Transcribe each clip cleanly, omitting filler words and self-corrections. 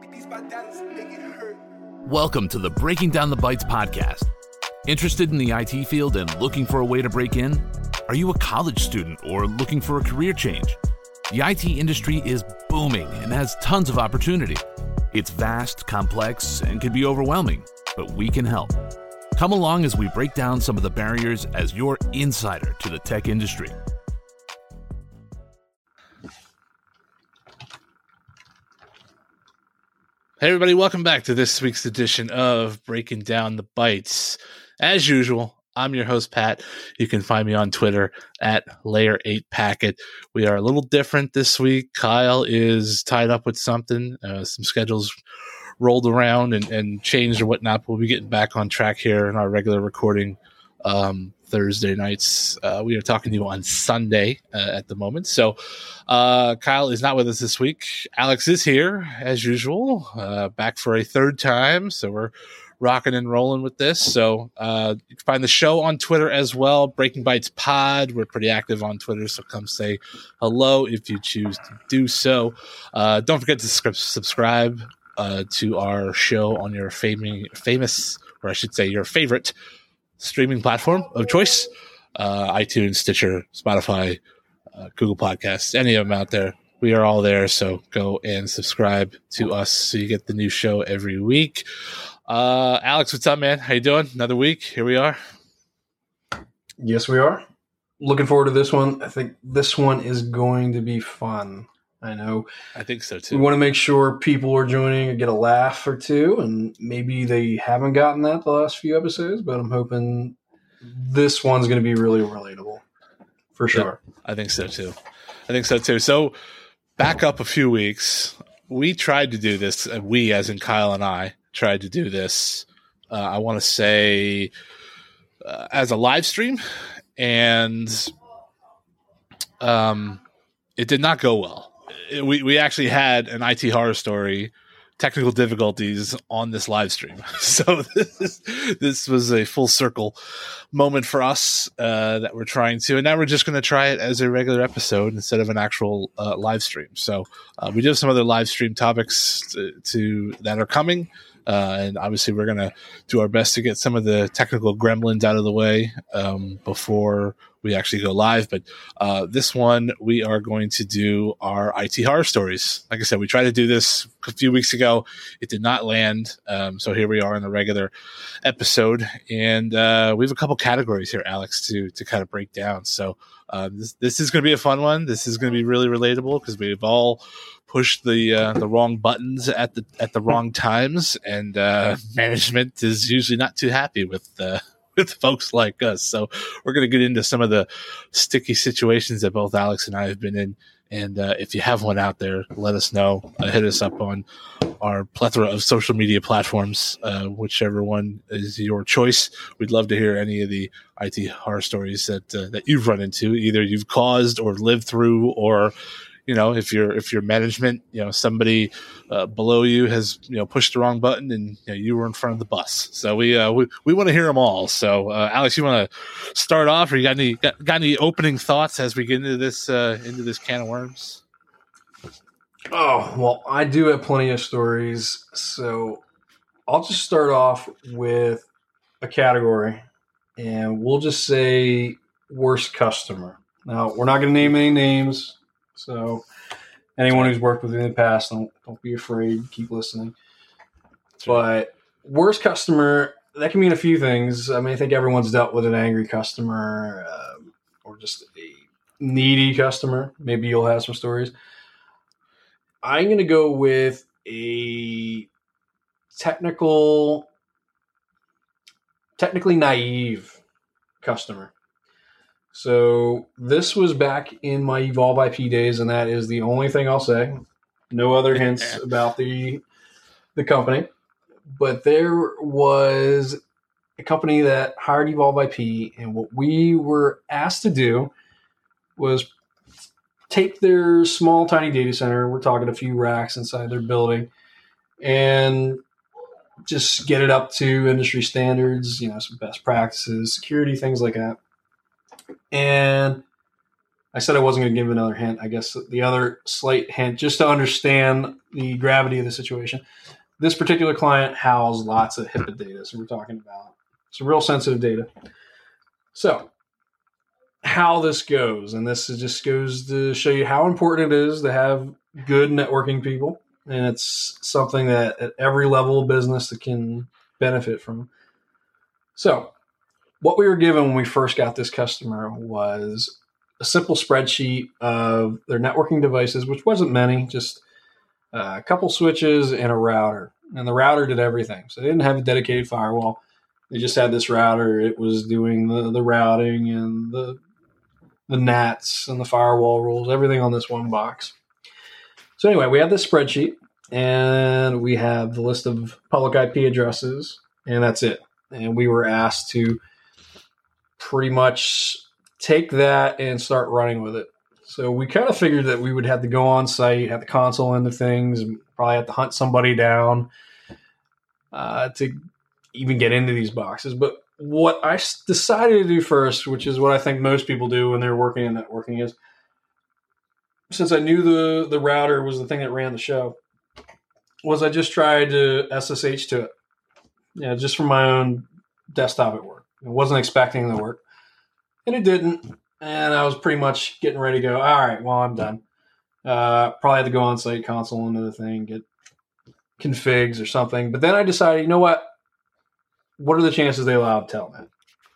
Welcome to the Breaking Down the Bytes podcast. Interested in the IT field and looking for a way to break in? Are you a college student or looking for a career change? The IT industry is booming and has tons of opportunity. It's vast, complex, and can be overwhelming, but we can help. Come along as we break down some of the barriers as your insider to the tech industry. Hey everybody, welcome back to this week's edition of Breaking Down the Bytes. As usual, I'm your host, Pat. You can find me on Twitter at Layer8Packet. We are a little different this week. Kyle is tied up with something. Some schedules rolled around and changed or whatnot, but we'll be getting back on track here in our regular recording Thursday nights. We are talking to you on Sunday at the moment. So Kyle is not with us this week. Alex is here as usual, back for a third time. So we're rocking and rolling with this. So you can find the show on Twitter as well, Breaking Bytes Pod. We're pretty active on Twitter, so come say hello if you choose to do so. Don't forget to subscribe to our show on your famous, or I should say your favorite streaming platform of choice, iTunes, Stitcher, Spotify, Google Podcasts, any of them out there. We are all there, so go and subscribe to us so you get the new show every week. Alex, what's up, man? How you doing? Another week. Here we are. Yes, we are. Looking forward to this one. I think this one is going to be fun. I know. I think so, too. We want to make sure people are joining and get a laugh or two, and maybe they haven't gotten that the last few episodes, but I'm hoping this one's going to be really relatable. For sure. Yeah, I think so, too. So, back up a few weeks. We tried to do this, we, as in Kyle and I, tried to do this, I want to say, as a live stream, and it did not go well. We actually had an IT horror story, technical difficulties on this live stream. So this was a full circle moment for us that we're trying to, and now we're just going to try it as a regular episode instead of an actual live stream. So we do have some other live stream topics to that are coming. And obviously we're going to do our best to get some of the technical gremlins out of the way before we actually go live. But this one, we are going to do our IT horror stories. Like I said, we tried to do this a few weeks ago. It did not land. So here we are in a regular episode. And we have a couple categories here, Alex, to kind of break down. So this is going to be a fun one. This is going to be really relatable because we've all pushed the wrong buttons at the wrong times, and management is usually not too happy with folks like us. So we're going to get into some of the sticky situations that both Alex and I have been in. And if you have one out there, let us know. Hit us up on our plethora of social media platforms, whichever one is your choice. We'd love to hear any of the IT horror stories that you've run into, either you've caused or lived through, or if your management, somebody below you has pushed the wrong button and you were in front of the bus. So we want to hear them all. So Alex, you want to start off, or you got any opening thoughts as we get into this can of worms? Oh, well, I do have plenty of stories, so I'll just start off with a category, and we'll just say worst customer. Now, we're not going to name any names. So anyone who's worked with me in the past, don't be afraid. Keep listening. But worst customer, that can mean a few things. I mean, I think everyone's dealt with an angry customer or just a needy customer. Maybe you'll have some stories. I'm going to go with a technically naive customer. So this was back in my Evolve IP days, and that is the only thing I'll say. No other hints about the company. But there was a company that hired Evolve IP, and what we were asked to do was take their small, tiny data center, we're talking a few racks inside their building, and just get it up to industry standards, some best practices, security, things like that. And I said I wasn't going to give another hint. I guess the other slight hint, just to understand the gravity of the situation. This particular client housed lots of HIPAA data, so we're talking about some real sensitive data. So how this goes, and this just goes to show you how important it is to have good networking people, and it's something that at every level of business that can benefit from. So what we were given when we first got this customer was a simple spreadsheet of their networking devices, which wasn't many, just a couple switches and a router. And the router did everything. So they didn't have a dedicated firewall. They just had this router. It was doing the routing and the NATs and the firewall rules, everything on this one box. So anyway, we have this spreadsheet, and we have the list of public IP addresses, and that's it. And we were asked to pretty much take that and start running with it. So we kind of figured that we would have to go on site, have the console end of things, and probably have to hunt somebody down to even get into these boxes. But what I decided to do first, which is what I think most people do when they're working in networking, is since I knew the router was the thing that ran the show, was I just tried to SSH to it. Yeah, just from my own desktop at work. I wasn't expecting it to work. And it didn't. And I was pretty much getting ready to go, all right, well, I'm done. Probably had to go on site, console into the thing, get configs or something. But then I decided, you know what? What are the chances they allow Telnet?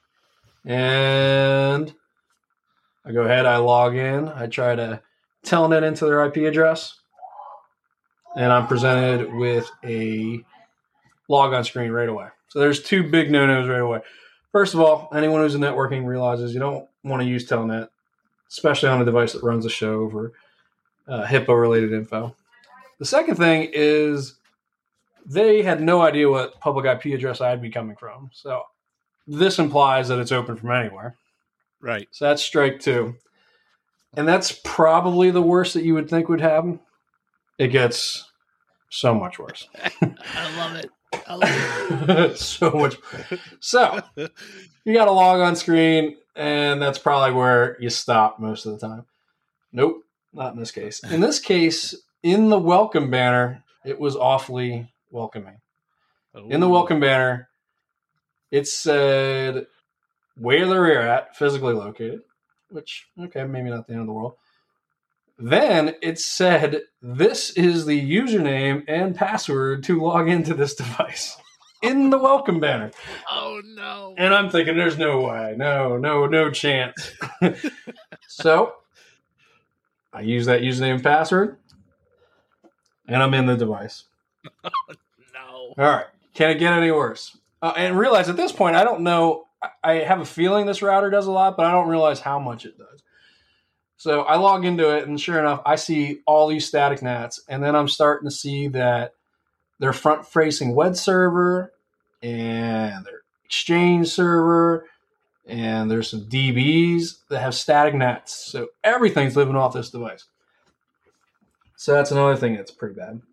And I go ahead, I log in, I try to Telnet into their IP address, and I'm presented with a logon screen right away. So there's two big no-nos right away. First of all, anyone who's in networking realizes you don't want to use Telnet, especially on a device that runs a show over HIPAA-related info. The second thing is they had no idea what public IP address I'd be coming from. So this implies that it's open from anywhere. Right. So that's strike two. And that's probably the worst that you would think would happen. It gets so much worse. I love it. I love it. So much. So you got a log on screen, and that's probably where you stop most of the time. Nope, not in this case. In this case, in the welcome banner, it was awfully welcoming. Ooh. In the welcome banner, it said where they're at, physically located, which, okay, maybe not the end of the world. Then it said, this is the username and password to log into this device in the welcome banner. Oh, no. And I'm thinking, there's no way. No chance. So I use that username and password, and I'm in the device. Oh, no. All right. Can it get any worse? And realize at this point, I don't know. I have a feeling this router does a lot, but I don't realize how much it does. So I log into it, and sure enough, I see all these static NATs, and then I'm starting to see that their front-facing web server and their Exchange server, and there's some DBs that have static NATs. So everything's living off this device. So that's another thing that's pretty bad.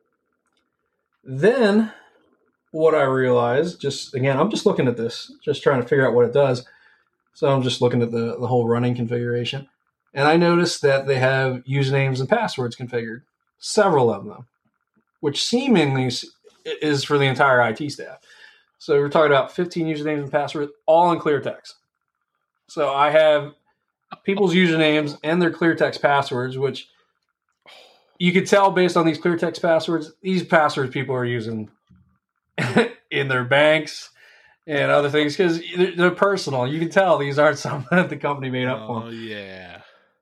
Then what I realized, I'm just looking at this, just trying to figure out what it does. So I'm just looking at the whole running configuration. And I noticed that they have usernames and passwords configured, several of them, which seemingly is for the entire IT staff. So we're talking about 15 usernames and passwords, all in clear text. So I have people's usernames and their clear text passwords, which you could tell based on these clear text passwords, these passwords people are using in their banks and other things because they're personal. You can tell these aren't something that the company made up for. Oh, yeah.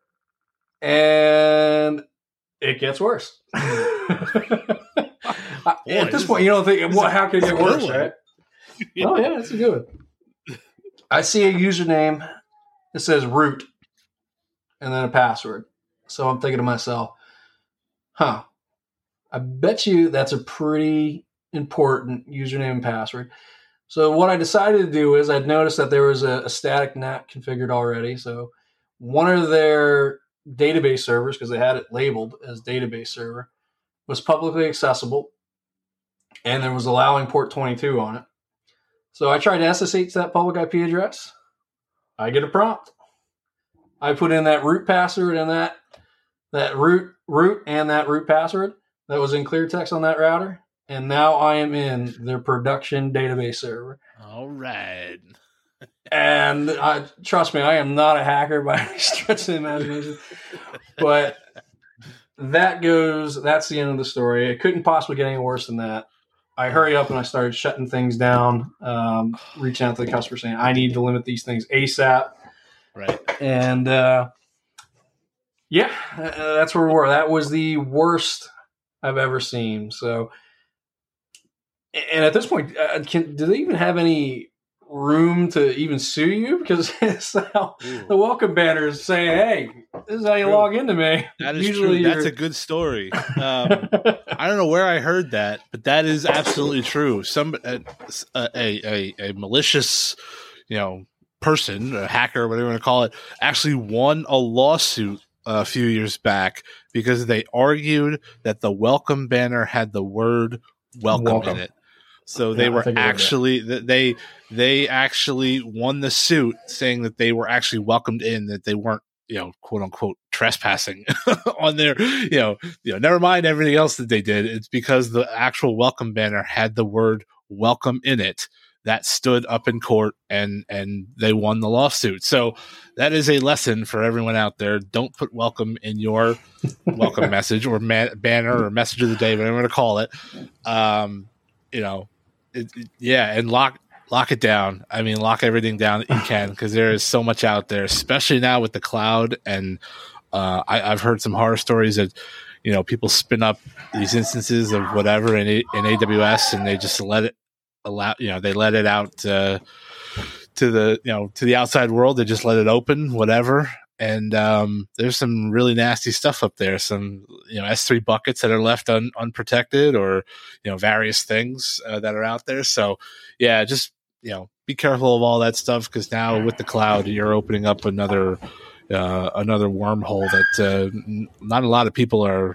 And it gets worse. At this point, you don't think, how can it get worse, right? Yeah. Oh, yeah, that's a good one. I see a username that says root and then a password. So I'm thinking to myself, I bet you that's a pretty important username and password. So what I decided to do is I'd noticed that there was a static NAT configured already. So one of their database servers, because they had it labeled as database server, was publicly accessible, and there was allowing port 22 on it. So I tried to SSH that public IP address. I get a prompt. I put in that root password and that root and that root password that was in clear text on that router. And now I am in their production database server. All right. And trust me, I am not a hacker by any stretch of the imagination. But that's the end of the story. It couldn't possibly get any worse than that. I hurry up and I started shutting things down, reaching out to the customer saying, I need to limit these things ASAP. Right. And that's where we were. That was the worst I've ever seen. So, and at this point, do they even have any room to even sue you? Because it's how the welcome banner is saying, hey, this is how you log into me. That is true. That's a good story. I don't know where I heard that, but that is absolutely true. A malicious, person, a hacker, whatever you want to call it, actually won a lawsuit a few years back because they argued that the welcome banner had the word welcome in it. So they were actually they actually won the suit, saying that they were actually welcomed in, that they weren't, quote unquote, trespassing on their, never mind everything else that they did. It's because the actual welcome banner had the word welcome in it that stood up in court, and they won the lawsuit. So that is a lesson for everyone out there. Don't put welcome in your welcome message or banner or message of the day, whatever you want to call it. And lock it down. I mean, lock everything down that you can, because there is so much out there, especially now with the cloud. And I've heard some horror stories that, people spin up these instances of whatever in AWS, and they just let it out to the outside world. They just let it open, whatever. And there's some really nasty stuff up there. Some S3 buckets that are left unprotected, or various things that are out there. So yeah, just be careful of all that stuff, because now with the cloud, you're opening up another wormhole that not a lot of people are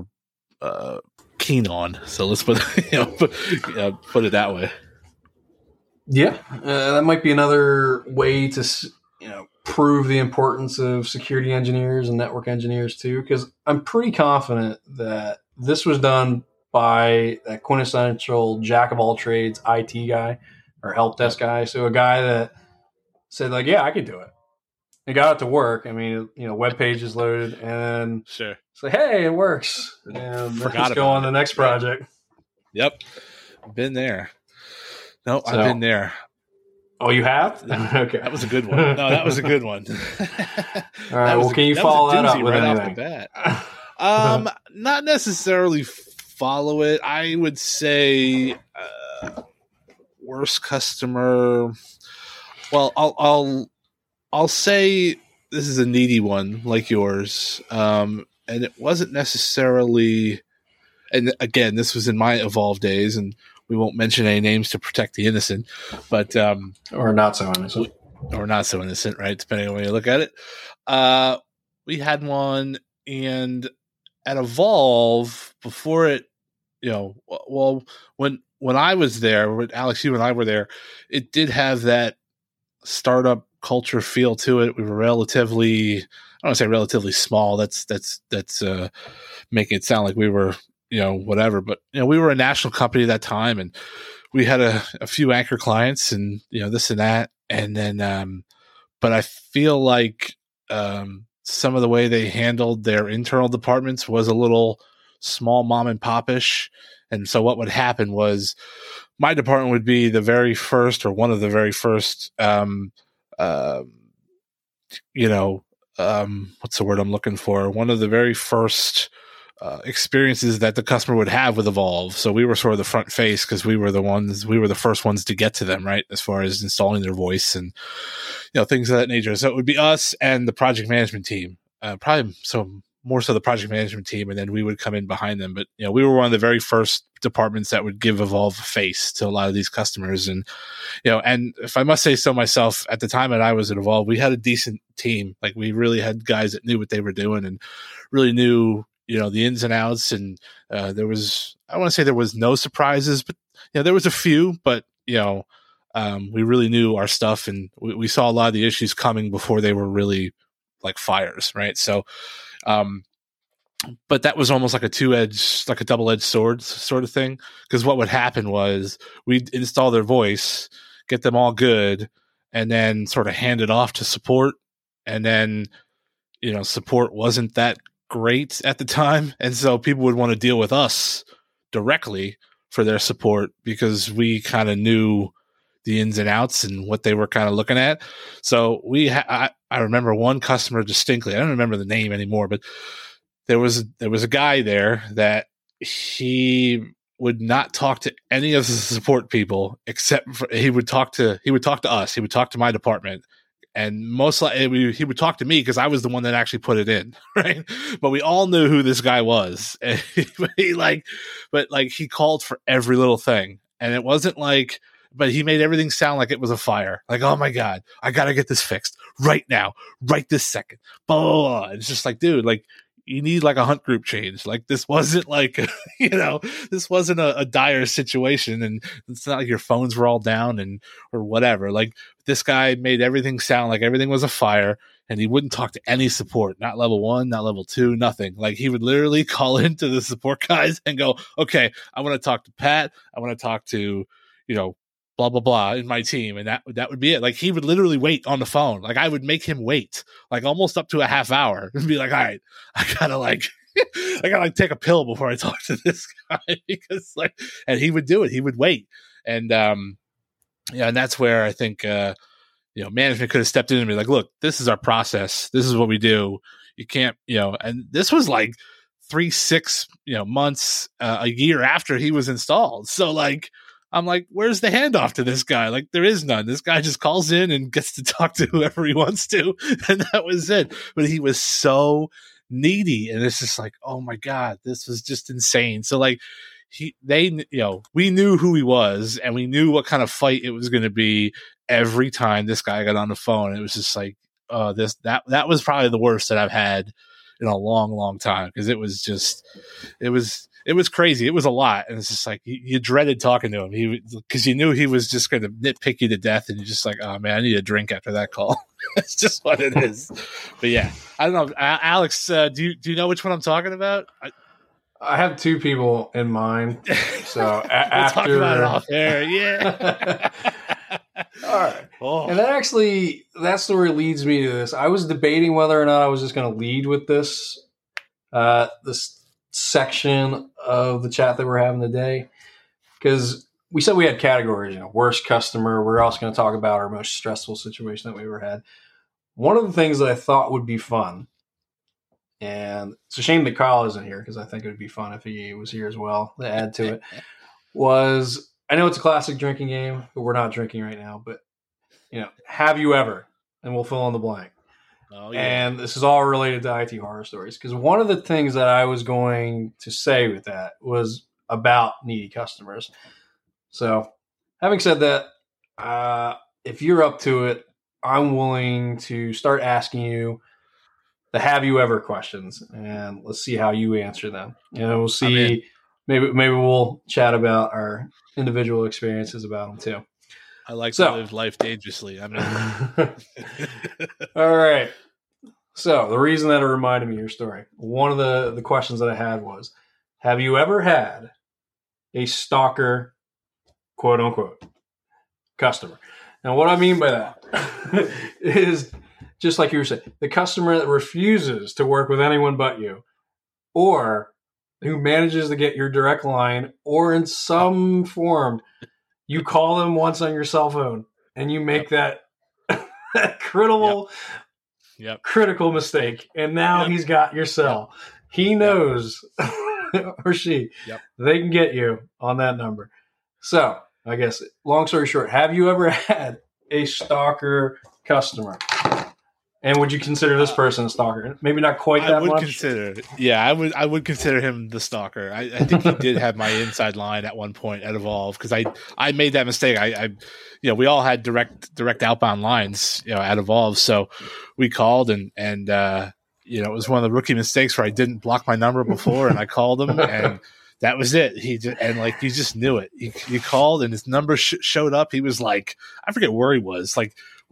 keen on. So let's put it that way. Yeah, that might be another way to prove the importance of security engineers and network engineers too, because I'm pretty confident that this was done by that quintessential jack of all trades IT guy or help desk guy. So a guy that said like, yeah, I could do it. He got it to work. I mean, web page is loaded, and sure, it's like, hey, it works. And let's go on the next project. Yep, been there. No, I've been there. Oh, you have? Okay. That was a good one. No, that was a good one. All right. Well, can you follow that up with anything? Off the bat? Not necessarily follow it. I would say worst customer. Well, I'll say this is a needy one like yours. And it wasn't necessarily, and again, this was in my Evolve days, and we won't mention any names to protect the innocent, but or not so innocent, right? Depending on when you look at it. We had one, and at Evolve before it, when I was there, when Alex, you and I were there, it did have that startup culture feel to it. We were relatively, I don't want to say relatively small. That's making it sound like we were, whatever, but we were a national company at that time, and we had a few anchor clients, and this and that, and then but I feel like some of the way they handled their internal departments was a little small mom and pop-ish. And so what would happen was my department would be the very first, or one of the very first what's the word I'm looking for? One of the very first experiences that the customer would have with Evolve. So we were sort of the front face, because we were the first ones to get to them, right? As far as installing their voice and, things of that nature. So it would be us and the project management team, probably more so the project management team. And then we would come in behind them. But, we were one of the very first departments that would give Evolve a face to a lot of these customers. And, and if I must say so myself, at the time that I was at Evolve, we had a decent team. Like, we really had guys that knew what they were doing and really knew, the ins and outs. And there was, I want to say there was no surprises, but there was a few, but we really knew our stuff, and we saw a lot of the issues coming before they were really like fires, right? So, but that was almost like a double-edged sword sort of thing. Because what would happen was we'd install their voice, get them all good, and then sort of hand it off to support. And then, support wasn't that great at the time. And so people would want to deal with us directly for their support because we kind of knew the ins and outs and what they were kind of looking at. So I remember one customer distinctly. I don't remember the name anymore, but there was a guy there that he would not talk to any of the support people except for he would talk to us. He would talk to my department, and most likely he would talk to me because I was the one that actually put it in, right? But we all knew who this guy was. And he called for every little thing, and it wasn't like. But he made everything sound like it was a fire. Like, oh my God, I got to get this fixed right now, right this second. Blah, blah, blah. It's just like, dude, like, you need like a hunt group change. Like, this wasn't like, this wasn't a dire situation. And it's not like your phones were all down or whatever. Like, this guy made everything sound like everything was a fire. And he wouldn't talk to any support, not level 1, not level 2, nothing. Like, he would literally call into the support guys and go, okay, I want to talk to Pat. I want to talk to, blah, blah, blah in my team. And that would be it. Like, he would literally wait on the phone. Like, I would make him wait like almost up to a half hour and be like, all right, I gotta take a pill before I talk to this guy because and he would do it. He would wait. And, and that's where I think, management could have stepped in and be like, look, this is our process. This is what we do. You can't, and this was like 3-6, months, a year after he was installed. So like, I'm like, where's the handoff to this guy? Like, there is none. This guy just calls in and gets to talk to whoever he wants to. And that was it. But he was so needy. And it's just like, oh my God, this was just insane. So like we knew who he was and we knew what kind of fight it was going to be every time this guy got on the phone. It was just like, that was probably the worst that I've had in a long, long time. Cause it was crazy. It was a lot. And it's just like, you dreaded talking to him. Cause you knew he was just going to nitpick you to death. And you're just like, oh man, I need a drink after that call. It's just what it is. But yeah, I don't know. Alex, do you know which one I'm talking about? I have two people in mind. So we'll after talk about it off air. Yeah. All right. Oh. And that story leads me to this. I was debating whether or not I was just going to lead with this section of the chat that we're having today, because we said we had categories, worst customer. We're also going to talk about our most stressful situation that we ever had. One of the things that I thought would be fun, and it's a shame that Kyle isn't here because I think it would be fun if he was here as well to add to it, was, I know it's a classic drinking game, but we're not drinking right now, but have you ever, and we'll fill in the blank. Oh, yeah. And this is all related to IT horror stories, because one of the things that I was going to say with that was about needy customers. So having said that, if you're up to it, I'm willing to start asking you the have you ever questions, and let's see how you answer them. We'll see. Maybe we'll chat about our individual experiences about them too. I like to live life dangerously. I mean, all right. So the reason that it reminded me of your story, one of the questions that I had was, have you ever had a stalker, quote unquote, customer? Now, what I mean by that is, just like you were saying, the customer that refuses to work with anyone but you, or who manages to get your direct line, or in some form, you call them once on your cell phone and you make that critical mistake, and now he's got your cell. He knows, or she, they can get you on that number. So I guess, long story short, have you ever had a stalker customer? And would you consider this person a stalker? Maybe not quite that much. I would consider him the stalker. I think he did have my inside line at one point at Evolve, because I made that mistake. We all had direct outbound lines, at Evolve. So we called and it was one of the rookie mistakes where I didn't block my number before, and I called him, and that was it. He just knew it. He called and his number showed up. He was like, I forget where he was, like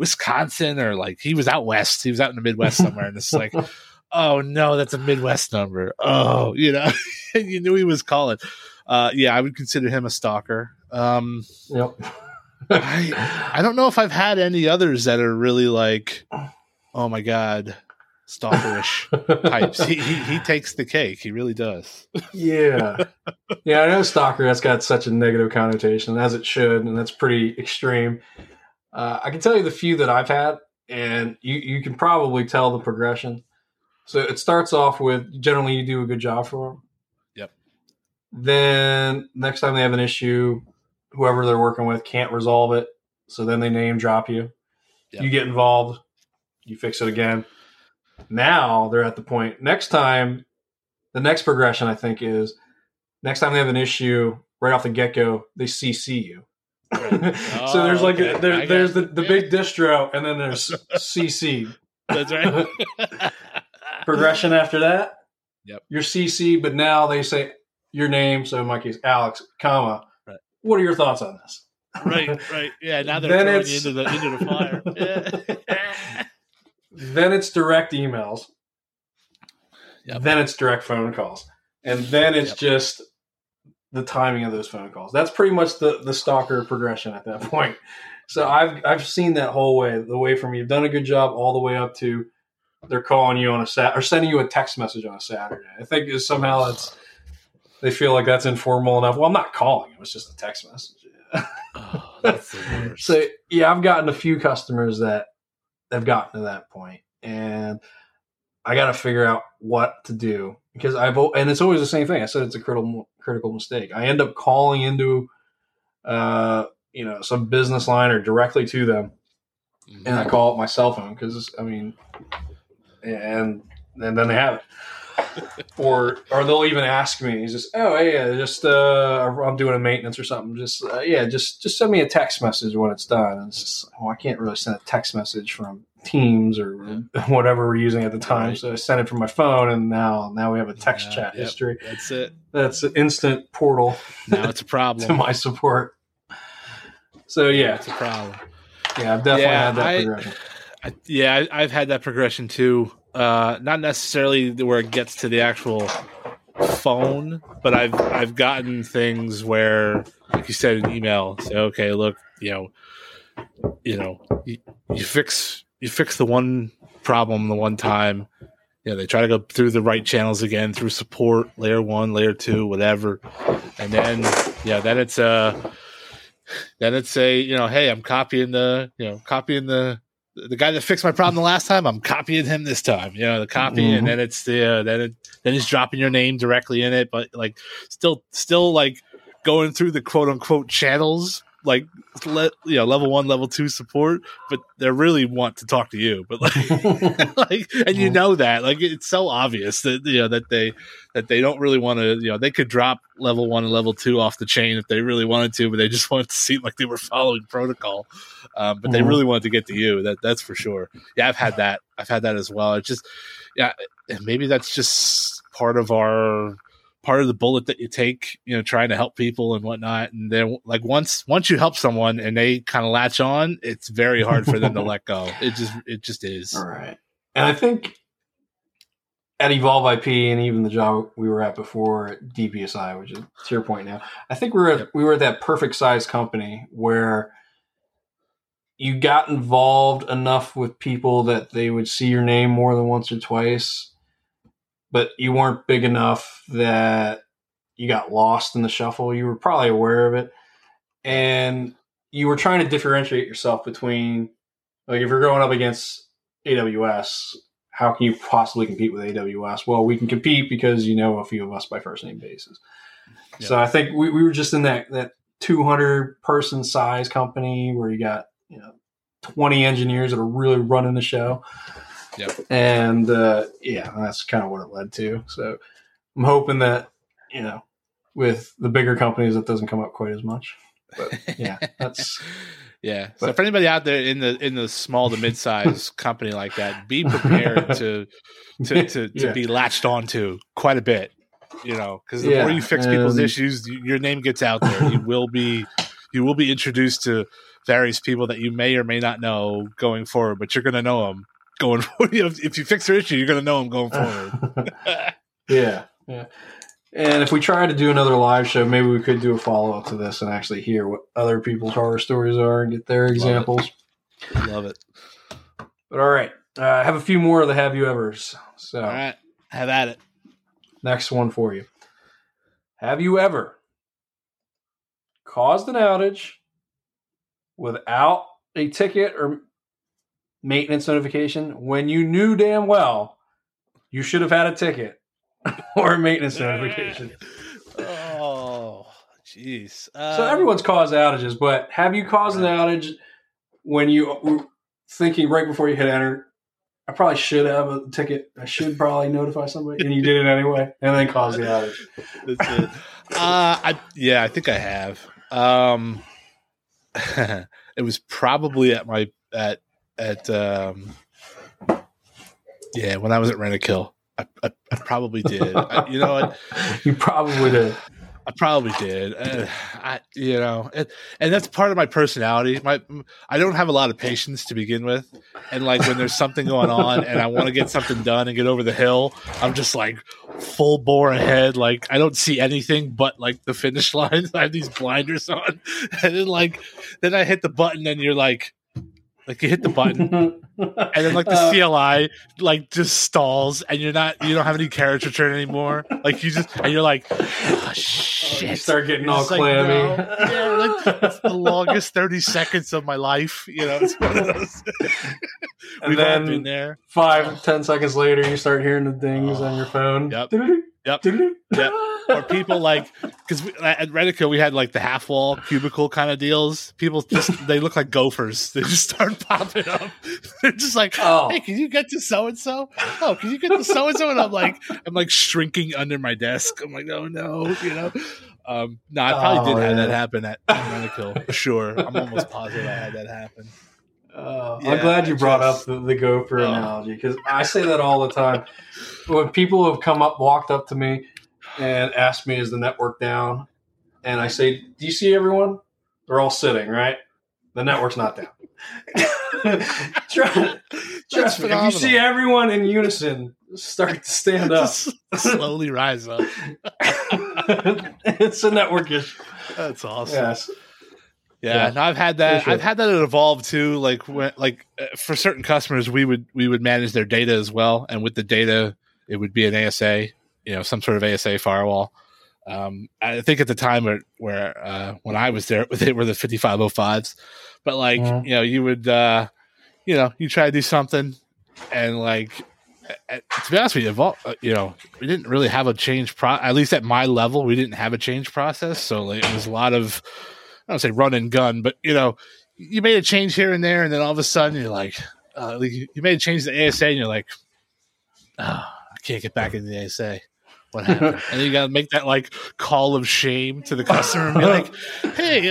Wisconsin, or like he was out west. He was out in the Midwest somewhere, and it's like, oh no, that's a Midwest number. Oh, you know, you knew he was calling. Yeah, I would consider him a stalker. Yep. I don't know if I've had any others that are really like, oh my god, stalkerish types. He takes the cake. He really does. Yeah. I know stalker. That's got such a negative connotation, as it should, and that's pretty extreme. I can tell you the few that I've had, and you can probably tell the progression. So it starts off with generally you do a good job for them. Yep. Then next time they have an issue, whoever they're working with can't resolve it. So then they name drop you. Yep. You get involved. You fix it again. Now they're at the point. Next time, the next progression I think is next time they have an issue, right off the get-go, they CC you. Right. So there's like there's the big distro, and then there's CC. That's right. Progression after that. Yep. You're CC, but now they say your name. So in my case, Alex, comma. Right. What are your thoughts on this? Right. Yeah. Now they're throwing you into the fire. Yeah. Then it's direct emails. Yep. Then it's direct phone calls, and then it's just the timing of those phone calls. That's pretty much the stalker progression at that point. So I've seen that whole way, the way from you've done a good job all the way up to they're calling you on a or sending you a text message on a Saturday. I think is somehow they feel like that's informal enough. Well, I'm not calling. It was just a text message. Oh, that's the worst. So yeah, I've gotten a few customers that have gotten to that point, and I got to figure out what to do because and it's always the same thing. I said it's a critical mistake. I end up calling into, some business line or directly to them, and I call up my cell phone because and then they have it. or they'll even ask me, just, oh, hey, I'm doing a maintenance or something. Just send me a text message when it's done. And it's just, I can't really send a text message from Teams or whatever we're using at the time. Right. So I sent it from my phone, and now we have a text chat history. That's it. That's an instant portal. Now it's a problem to my support. So yeah, it's a problem. Yeah, I've definitely had that progression. I've had that progression too. Not necessarily where it gets to the actual phone, but I've gotten things where, like you said in email, say, okay, look, you fix the one problem the one time. They try to go through the right channels again, through support, layer 1, layer 2, whatever, and then it's hey, I'm copying the guy that fixed my problem the last time, I'm copying him this time. The copy, and then it's then he's dropping your name directly in it, but like still like going through the quote unquote channels, like level 1, level 2 support, but they really want to talk to you. But like, and that, like, it's so obvious that that they don't really want to. They could drop level 1 and level 2 off the chain if they really wanted to, but they just wanted to seem like they were following protocol. But they really wanted to get to you. That's for sure. Yeah, I've had that as well. It's just, maybe that's just part of the bullet that you take, trying to help people and whatnot. And then like once you help someone and they kind of latch on, it's very hard for them to let go. It just is. All right. And I think at Evolve IP and even the job we were at before at DPSI, which is to your point now, I think we were at that perfect size company where you got involved enough with people that they would see your name more than once or twice, but you weren't big enough that you got lost in the shuffle. You were probably aware of it, and you were trying to differentiate yourself between, like, if you're going up against AWS, how can you possibly compete with AWS? Well, we can compete because a few of us by first name basis. Yep. So I think we were just in that 200 person size company where you got 20 engineers that are really running the show. Yep. And that's kind of what it led to. So I'm hoping that, with the bigger companies, that doesn't come up quite as much. But that's yeah. So for anybody out there in the small to mid-size company like that, be prepared to be latched onto quite a bit. Because the more you fix people's issues, your name gets out there. You will be introduced to various people that you may or may not know going forward, but you're going to know them going forward. If you fix their issue, you're going to know them going forward. Yeah. And if we try to do another live show, maybe we could do a follow-up to this and actually hear what other people's horror stories are and get their examples. Love it. But all right. I have a few more of the Have You Evers. So, all right. Have at it. Next one for you. Have you ever caused an outage without a ticket or maintenance notification when you knew damn well you should have had a ticket or a maintenance notification? Oh, jeez. So everyone's caused outages, but have you caused an outage when you were thinking right before you hit enter, I probably should have a ticket, I should probably notify somebody, and you did it anyway, and then caused the outage? That's it. I think I have. It was probably at when I was at Rent-A-Kill. I probably did. You know what? You probably did. I probably did. And that's part of my personality. I don't have a lot of patience to begin with, and like when there's something going on and I want to get something done and get over the hill, I'm just like full bore ahead. Like I don't see anything but like the finish line. I have these blinders on, and then I hit the button, and you're like you hit the button, and then like the CLI like just stalls, and you don't have any carriage return anymore. Like you're like, oh, shit. You start getting all clammy. It's the longest 30 seconds of my life. It's one of those. And then been there. 5-10 seconds later, you start hearing the dings on your phone. Yep. Or people because at Rent-A-Kill we had like the half wall cubicle kind of deals. People they look like gophers. They just start popping up. They're just like, hey, can you get to so and so? Oh, can you get to so and so? And I'm like shrinking under my desk. I'm like, oh no, No, I probably did have that happen at Rent-A-Kill for sure. I'm almost positive I had that happen. I'm glad you brought up the gopher analogy, because I say that all the time. When people have walked up to me and asked me, is the network down? And I say, do you see everyone? They're all sitting, right? The network's not down. Trust me. If you see everyone in unison start to stand up. Slowly rise up. It's a network issue. That's awesome. Yes. Yeah, no, I've had that. Sure. I've had that evolve too. Like for certain customers, we would manage their data as well, and with the data, it would be an ASA, some sort of ASA firewall. I think at the time where when I was there, they were the 5505s, but you would you try to do something, and to be honest with you, we didn't really have a change at least at my level, we didn't have a change process, so it was a lot of, I don't say run and gun, but you made a change here and there, and then all of a sudden you're like, you made a change to the ASA, and you're like, I can't get back into the ASA. What happened? And then you got to make that call of shame to the customer and be like, hey,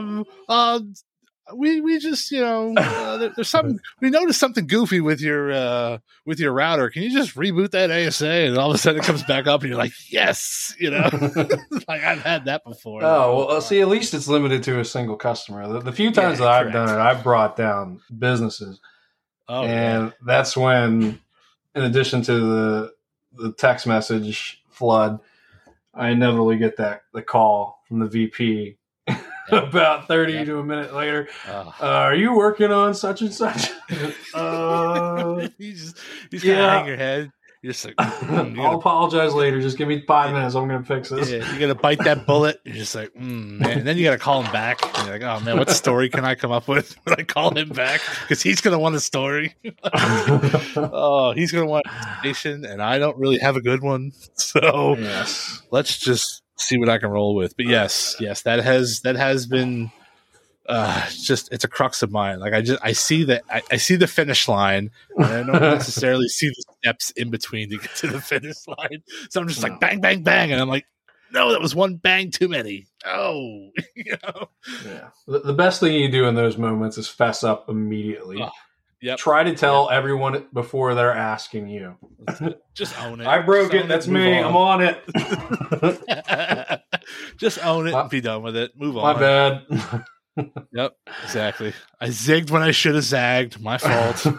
we just there's something, we noticed something goofy with your router. Can you just reboot that ASA? And all of a sudden it comes back up, and you're like, yes, I've had that before. Oh well, see, at least it's limited to a single customer. The few times that I've done it, I've brought down businesses, and that's when, in addition to the text message flood, I inevitably get the call from the VP. About 30 to a minute later, are you working on such and such? You just kind of hang your head. You're just like, I'll apologize later. Just give me 5 minutes. I'm going to fix this. Yeah, you got to bite that bullet. You're just like, man. And then you got to call him back. And you're like, oh man, what story can I come up with when I call him back? Because he's going to want a story. He's going to want information, and I don't really have a good one. So let's just see what I can roll with. But yes, that has been it's a crux of mine. I see the finish line, and I don't necessarily see the steps in between to get to the finish line. So I'm just like bang, bang, bang, and I'm like, no, that was one bang too many. Oh, Yeah. The best thing you do in those moments is fess up immediately. Yep. Try to tell everyone before they're asking you. Just own it. I broke it. That's me. I'm on it. Just own it and be done with it. Move on. My bad. Yep, exactly. I zigged when I should have zagged. My fault.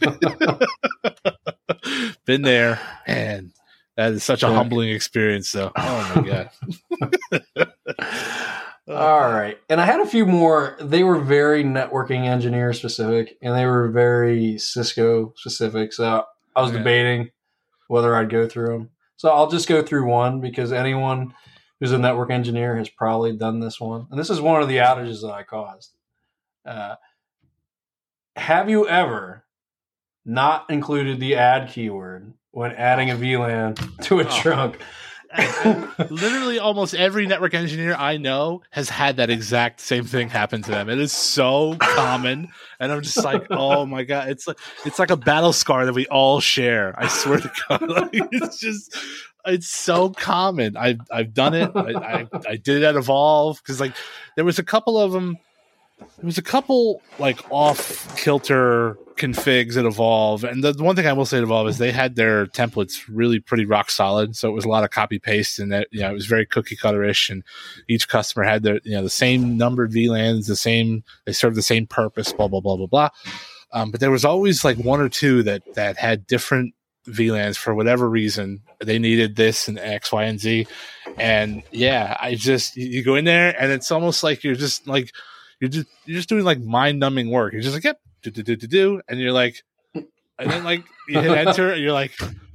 Been there, and that is such a humbling experience. Though, oh my god. All right, and I had a few more. They were very networking engineer specific, and they were very Cisco specific. So I was debating whether I'd go through them. So I'll just go through one because anyone who's a network engineer has probably done this one. And this is one of the outages that I caused. Have you ever not included the add keyword when adding a VLAN to a trunk? Literally almost every network engineer I know has had that exact same thing happen to them. It is so common, and I'm just like, oh my god, it's like a battle scar that we all share. I swear to God, like, it's so common. I've done it. I did it at Evolve because like there was a couple of them. There was a couple like off kilter configs at Evolve, and the one thing I will say at Evolve is they had their templates really pretty rock solid. So it was a lot of copy paste, and that it was very cookie cutter-ish, and each customer had their the same numbered VLANs, they served the same purpose, blah blah blah blah blah. But there was always like one or two that had different VLANs for whatever reason. They needed this and X, Y, and Z, and you go in there, and it's almost like you're just doing like mind-numbing work. You're just like, yep, do, and you're like, and then like you hit enter, and you're like,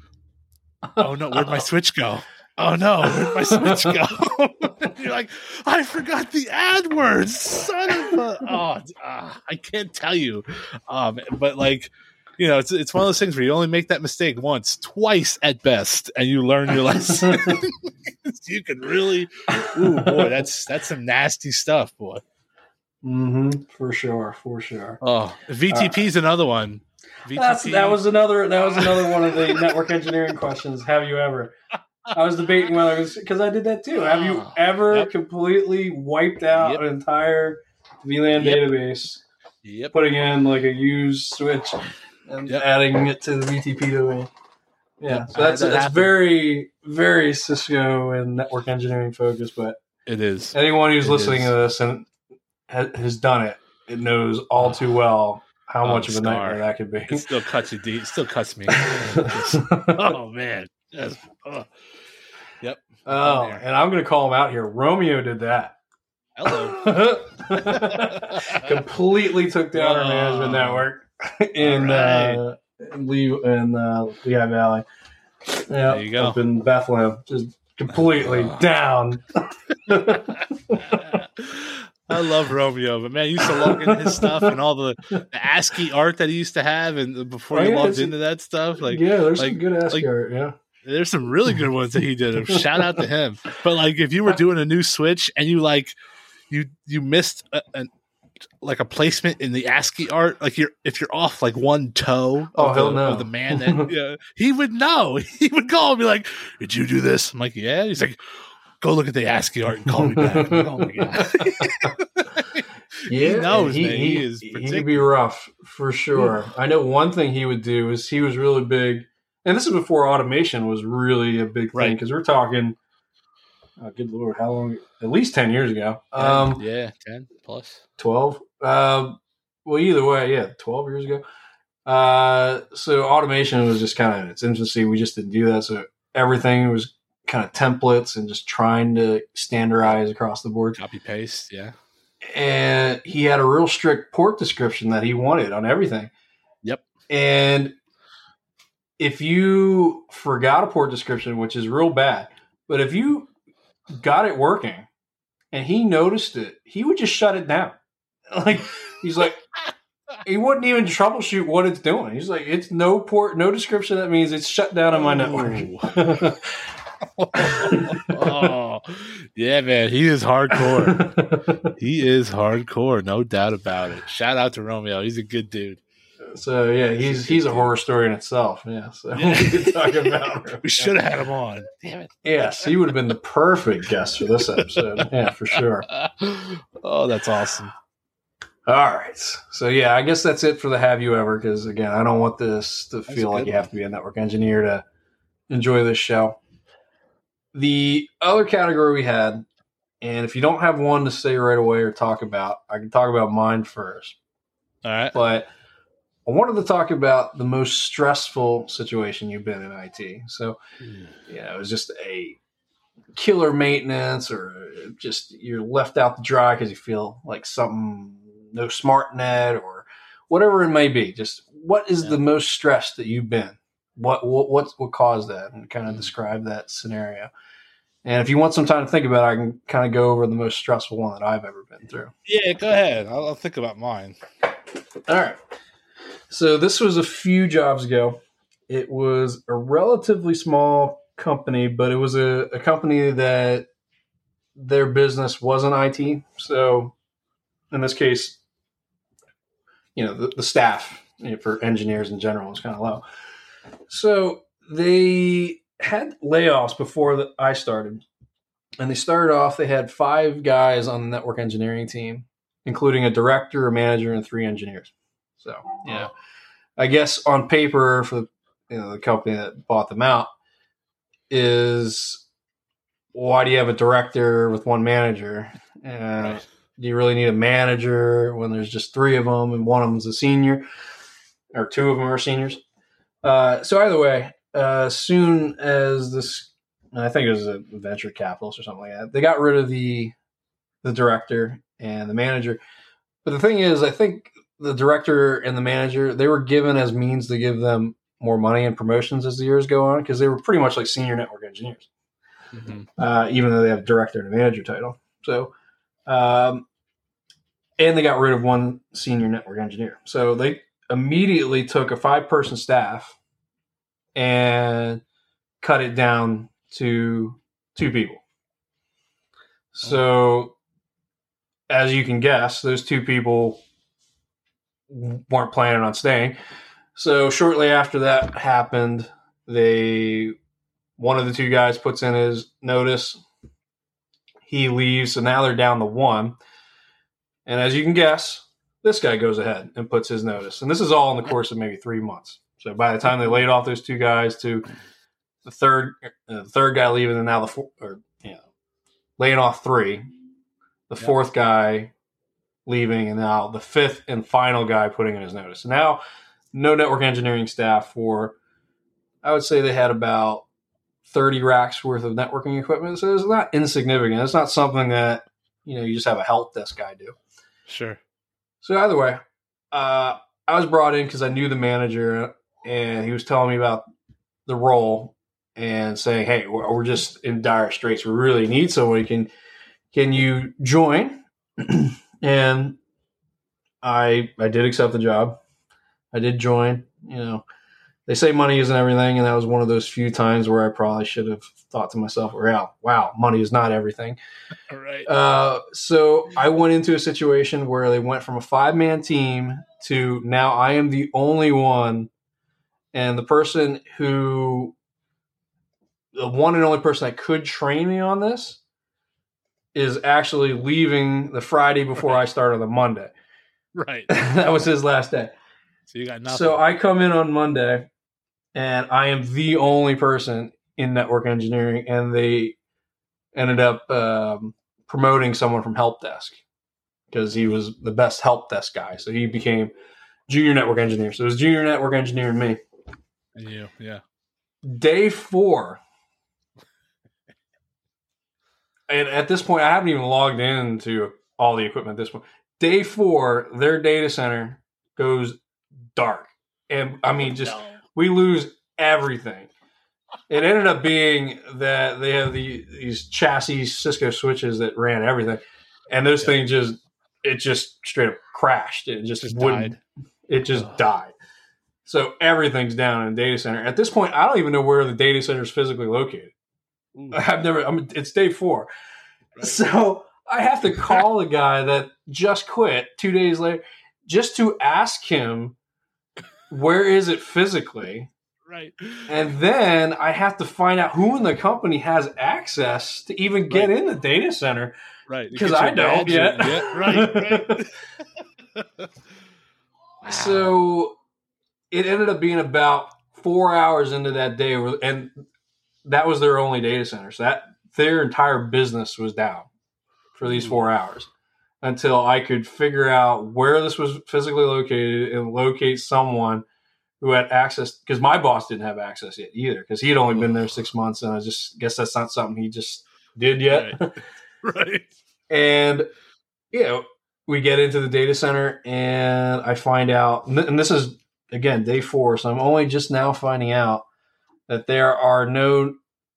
oh no, where'd my switch go? Oh no, where'd my switch go? You're like, I forgot the ad words, son of a. I can't tell you, but like. It's one of those things where you only make that mistake once, twice at best, and you learn your lesson. You can really, boy, that's some nasty stuff, boy. Mm-hmm. For sure. Oh, VTP is another one. VTP. That was another one of the network engineering questions. Have you ever? I was debating whether because I did that too. Have you ever completely wiped out an entire VLAN database? Yep. Putting in like a used switch and adding it to the VTP domain. Yeah, so that's very, very Cisco and network engineering focused, but it is. Anyone who's listening to this and has done it, it knows all too well how much of a nightmare that could be. It still cuts you deep. It still cuts me. Oh man. Yep. Oh, and I'm going to call him out here. Romeo did that. Hello. Completely took down our management network in Lehigh Valley. Yeah, there you go. Up in Bethlehem, just completely down. I love Romeo, but man, he used to log into his stuff and all the ASCII art that he used to have, and before he logged into that stuff, there's some good ASCII art. Yeah, there's some really good ones that he did. Shout out to him. But like, if you were doing a new switch and you missed a placement in the ASCII art, like if you're off like one toe of the man, that he would know. He would call and be like, "Did you do this?" I'm like, "Yeah." He's like, "Go look at the ASCII art and call me back." I'm like, oh my god. Yeah, he knows, man. He could be rough for sure. I know one thing he would do is he was really big, and this is before automation was really a big thing because we're talking. Oh, good Lord, how long? At least 10 years ago. 10 plus 12. Well, either way, 12 years ago. So automation was just kind of in its infancy. We just didn't do that. So everything was kind of templates and just trying to standardize across the board. Copy paste, yeah. And he had a real strict port description that he wanted on everything. Yep. And if you forgot a port description, which is real bad, but if you got it working and he noticed it, he would just shut it down. Like, he's like, he wouldn't even troubleshoot what it's doing. He's like, it's no port, no description. That means it's shut down on my network. Oh, yeah, man. He is hardcore. He is hardcore. No doubt about it. Shout out to Romeo. He's a good dude. So, yeah, he's a horror story in itself. Yeah. So we could talk about Romeo. We should have had him on. Damn it. Yes, he would have been the perfect guest for this episode. Yeah, for sure. Oh, that's awesome. All right. So, yeah, I guess that's it for the Have You Ever, because, again, I don't want this to feel like you have to be a network engineer to enjoy this show. The other category we had And if you don't have one to say right away or talk about, I can talk about mine first. All right. But I wanted to talk about the most stressful situation you've been in IT. So, it was just a killer maintenance, or just you're left out to dry because you feel like something, no smart net or whatever it may be. Just what is the most stressed that you've been? What caused that, and kind of describe that scenario. And if you want some time to think about it, I can kind of go over the most stressful one that I've ever been through. Yeah, go ahead. I'll think about mine. All right. So this was a few jobs ago. It was a relatively small company, but it was a company that their business wasn't IT. So in this case, the staff for engineers in general was kind of low. So they had layoffs before I started. And they started off, they had 5 guys on the network engineering team, including a director, a manager, and 3 engineers. So, I guess on paper for the company that bought them out is, why do you have a director with 1 manager? Right. Do you really need a manager when there's just 3 of them and one of them's a senior, or 2 of them are seniors? So either way, as soon as this, I think it was a venture capitalist or something like that, they got rid of the director and the manager. But the thing is, I think the director and the manager, they were given as means to give them more money and promotions as the years go on, because they were pretty much like senior network engineers, even though they have director and manager title. So, and they got rid of 1 senior network engineer. So they immediately took a 5-person staff and cut it down to 2 people. So, as you can guess, those 2 people weren't planning on staying. So shortly after that happened, one of the 2 guys puts in his notice. He leaves, so now they're down to 1. And as you can guess, this guy goes ahead and puts his notice. And this is all in the course of maybe 3 months. So by the time they laid off those 2 guys, to the third guy leaving, and now laying off 3, the 4th guy leaving, and now the 5th and final guy putting in his notice. So now, no network engineering staff for, I would say they had about 30 racks worth of networking equipment. So it's not insignificant. It's not something that, you just have a help desk guy do. Sure. So either way, I was brought in because I knew the manager, and he was telling me about the role and saying, hey, we're just in dire straits. We really need someone. Can you join? And I did accept the job. I did join. They say money isn't everything, and that was one of those few times where I probably should have thought to myself, wow, money is not everything. All right. So I went into a situation where they went from a 5-man team to now I am the only one, and the one and only person that could train me on this is actually leaving the Friday before I start on the Monday. Right. That was his last day. So you got nothing. So I come in on Monday, and I am the only person in network engineering, and they ended up promoting someone from help desk because he was the best help desk guy. So he became junior network engineer. So it was junior network engineer and me. And you, yeah. Day 4. And at this point, I haven't even logged into all the equipment at this point. Day 4, their data center goes dark. And I mean, we lose everything. It ended up being that they have these chassis Cisco switches that ran everything. And those things just straight up crashed. It just died. It just died. So everything's down in the data center. At this point, I don't even know where the data center is physically located. It's day 4. Right. So I have to call the guy that just quit 2 days later just to ask him, where is it physically? Right. And then I have to find out who in the company has access to even get in the data center. Right. Because I don't yet. Right. Wow. So it ended up being about 4 hours into that day, and that was their only data center. So their entire business was down. for these 4 hours until I could figure out where this was physically located and locate someone who had access, because my boss didn't have access yet either, because he had only been there 6 months, and I just guess that's not something he just did yet. Right. And, we get into the data center, and I find out, and this is, again, day 4, so I'm only just now finding out that there are no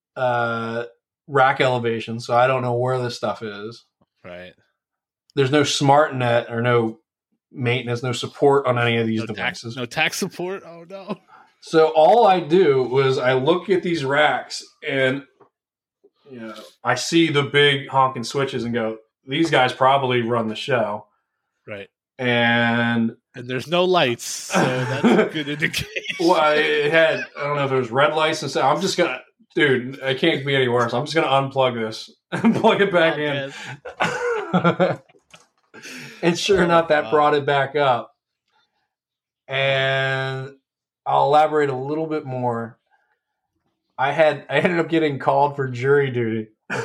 rack elevations, so I don't know where this stuff is. Right. There's no smart net or no maintenance, no support on any of these devices. No tax support? Oh, no. So all I do was I look at these racks and I see the big honking switches and go, these guys probably run the show. Right. And there's no lights, so that's a good indication. Well, it had, I don't know if there was red lights and stuff. I'm just going to, dude, I can't be any worse. I'm just going to unplug this and plug it back in. And sure enough, that brought it back up. And I'll elaborate a little bit more. I ended up getting called for jury duty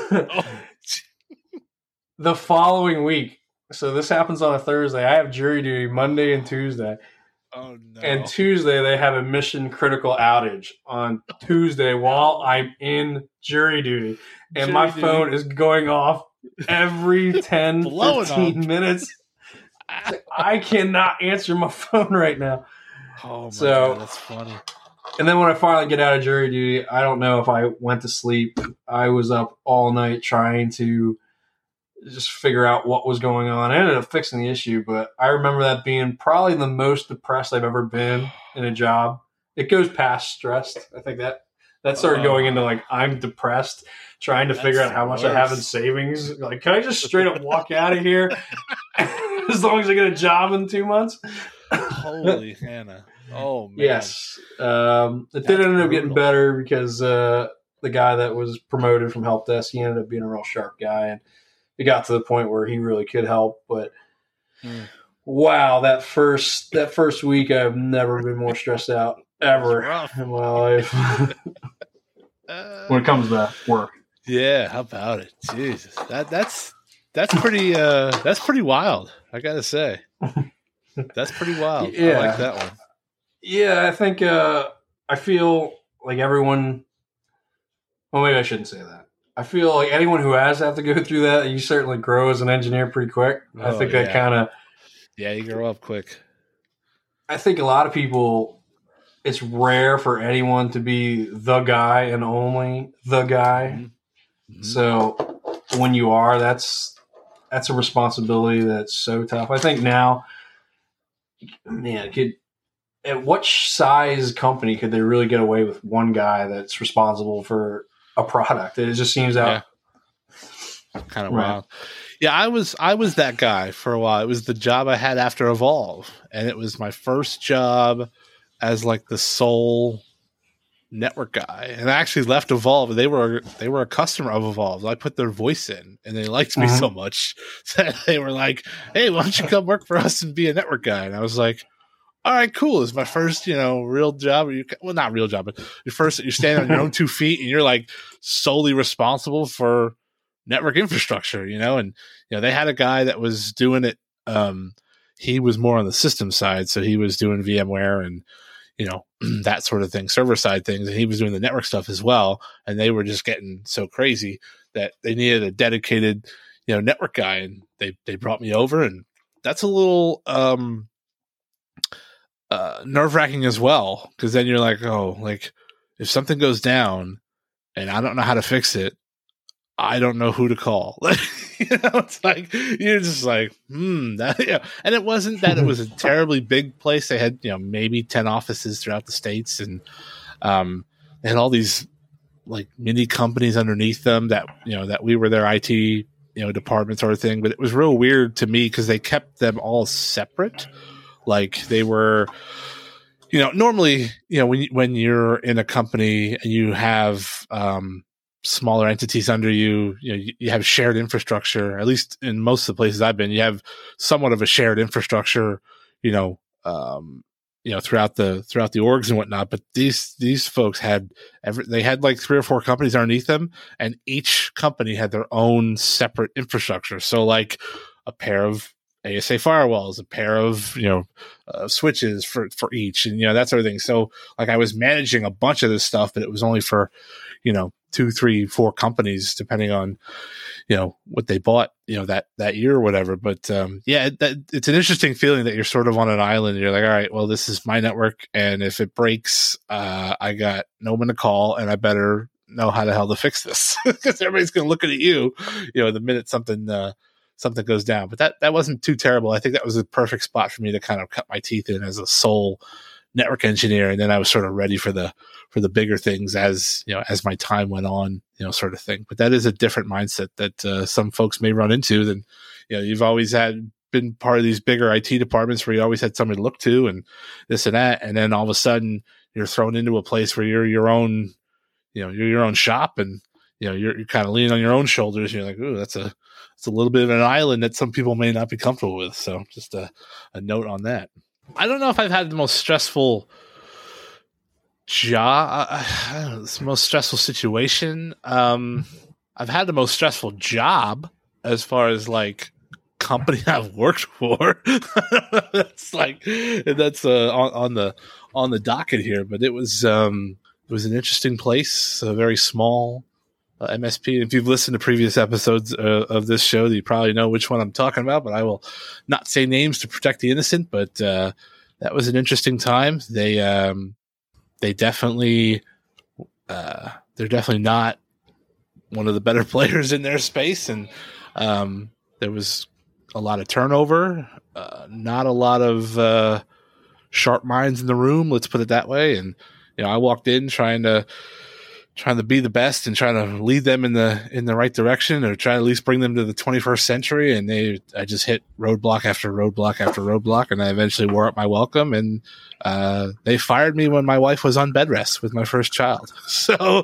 the following week. So this happens on a Thursday. I have jury duty Monday and Tuesday. Oh, no. And Tuesday, they have a mission critical outage on Tuesday while I'm in jury duty. And my phone is going off every 10, 15 minutes. I cannot answer my phone right now. Oh, my God, that's funny. And then when I finally get out of jury duty, I don't know if I went to sleep. I was up all night trying to just figure out what was going on. I ended up fixing the issue, but I remember that being probably the most depressed I've ever been in a job. It goes past stressed. I think that started going into like, I'm depressed, trying to figure out how much I have in savings. Like, can I just straight up walk out of here as long as I get a job in 2 months? Holy Hannah. Oh, man. Yes. It did end up getting better because the guy that was promoted from help desk, he ended up being a real sharp guy, and it got to the point where he really could help. But wow, that first week, I've never been more stressed out ever in my life when it comes to work. Yeah, how about it? Jesus, that's pretty wild. I gotta say, that's pretty wild. Yeah. I like that one. Yeah, I think I feel like everyone. Well, maybe I shouldn't say that. I feel like anyone who has to go through that, you certainly grow as an engineer pretty quick. I think that kind of. Yeah, you grow up quick. I think a lot of people, it's rare for anyone to be the guy and only the guy. Mm-hmm. So when you are, that's a responsibility that's so tough. I think now, man, at what size company could they really get away with one guy that's responsible for a product? It just seems out kind of wild. Yeah, I was that guy for a while. It was the job I had after Evolve, and it was my first job as like the sole network guy. And I actually left Evolve. They were a customer of Evolve. I put their voice in, and they liked me so much that they were like, "Hey, why don't you come work for us and be a network guy?" And I was like, all right, cool. It's my first, real job. Well, not real job, but you're standing on your own 2 feet, and you're like solely responsible for network infrastructure, and they had a guy that was doing it. He was more on the system side, so he was doing VMware and that sort of thing, server side things, and he was doing the network stuff as well. And they were just getting so crazy that they needed a dedicated, network guy, and they brought me over, and that's a little nerve-wracking as well, because then you're like, oh, like if something goes down and I don't know how to fix it, I don't know who to call. It's like you're just like, that, and it wasn't that it was a terribly big place. They had maybe 10 offices throughout the states, and they had all these like mini companies underneath them that that we were their IT department sort of thing. But it was real weird to me because they kept them all separate. Like they were, normally, when you're in a company and you have smaller entities under you, you have shared infrastructure. At least in most of the places I've been, you have somewhat of a shared infrastructure, throughout the orgs and whatnot. But these folks had they had like 3 or 4 companies underneath them, and each company had their own separate infrastructure. So like a pair of ASA firewalls, a pair of switches for each, and that sort of thing. So like I was managing a bunch of this stuff, but it was only for 2, 3, 4 companies, depending on what they bought that year or whatever. But it's an interesting feeling that you're sort of on an island and you're like, all right, well, this is my network, and if it breaks, I got no one to call, and I better know how the hell to fix this, because everybody's going to look at you the minute something goes down. But that wasn't too terrible. I think that was a perfect spot for me to kind of cut my teeth in as a sole network engineer, and then I was sort of ready for the bigger things as my time went on, sort of thing. But that is a different mindset that some folks may run into than you've always been part of these bigger IT departments where you always had somebody to look to and this and that, and then all of a sudden you're thrown into a place where you're your own shop, and you're kind of leaning on your own shoulders. And you're like, ooh, it's a little bit of an island that some people may not be comfortable with. So just a note on that. I don't know if I've had the most stressful most stressful situation. I've had the most stressful job as far as like company I've worked for. That's on the docket here, but it was an interesting place, a very small MSP. If you've listened to previous episodes of this show, you probably know which one I'm talking about, but I will not say names to protect the innocent. But that was an interesting time. They definitely they're definitely not one of the better players in their space, and there was a lot of turnover, not a lot of sharp minds in the room, let's put it that way. And I walked in trying to be the best and trying to lead them in the right direction, or try to at least bring them to the 21st century. And I just hit roadblock after roadblock after roadblock, and I eventually wore out my welcome. And they fired me when my wife was on bed rest with my first child. So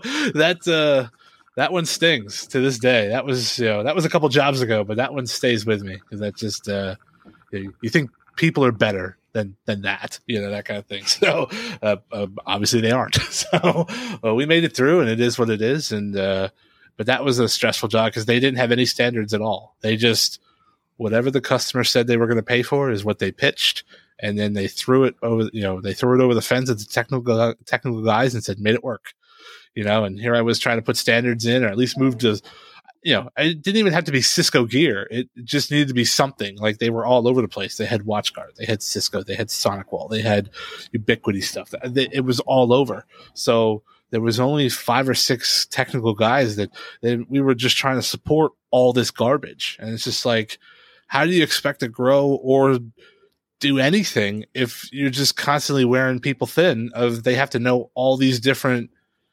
that one stings to this day. That was a couple jobs ago, but that one stays with me, because that just you think people are better than that, that kind of thing. So obviously they aren't. So we made it through, and it is what it is. And but that was a stressful job, because they didn't have any standards at all. They just, whatever the customer said they were going to pay for is what they pitched, and then they threw it over. They threw it over the fence at the technical guys and said, "Made it work." And here I was trying to put standards in, or at least move to. It didn't even have to be Cisco gear. It just needed to be something. Like, they were all over the place. They had WatchGuard, they had Cisco, they had SonicWall, they had Ubiquity stuff. It was all over. So there was only 5 or 6 technical guys that we were just trying to support all this garbage. And it's just like, how do you expect to grow or do anything if you're just constantly wearing people thin? They have to know all these different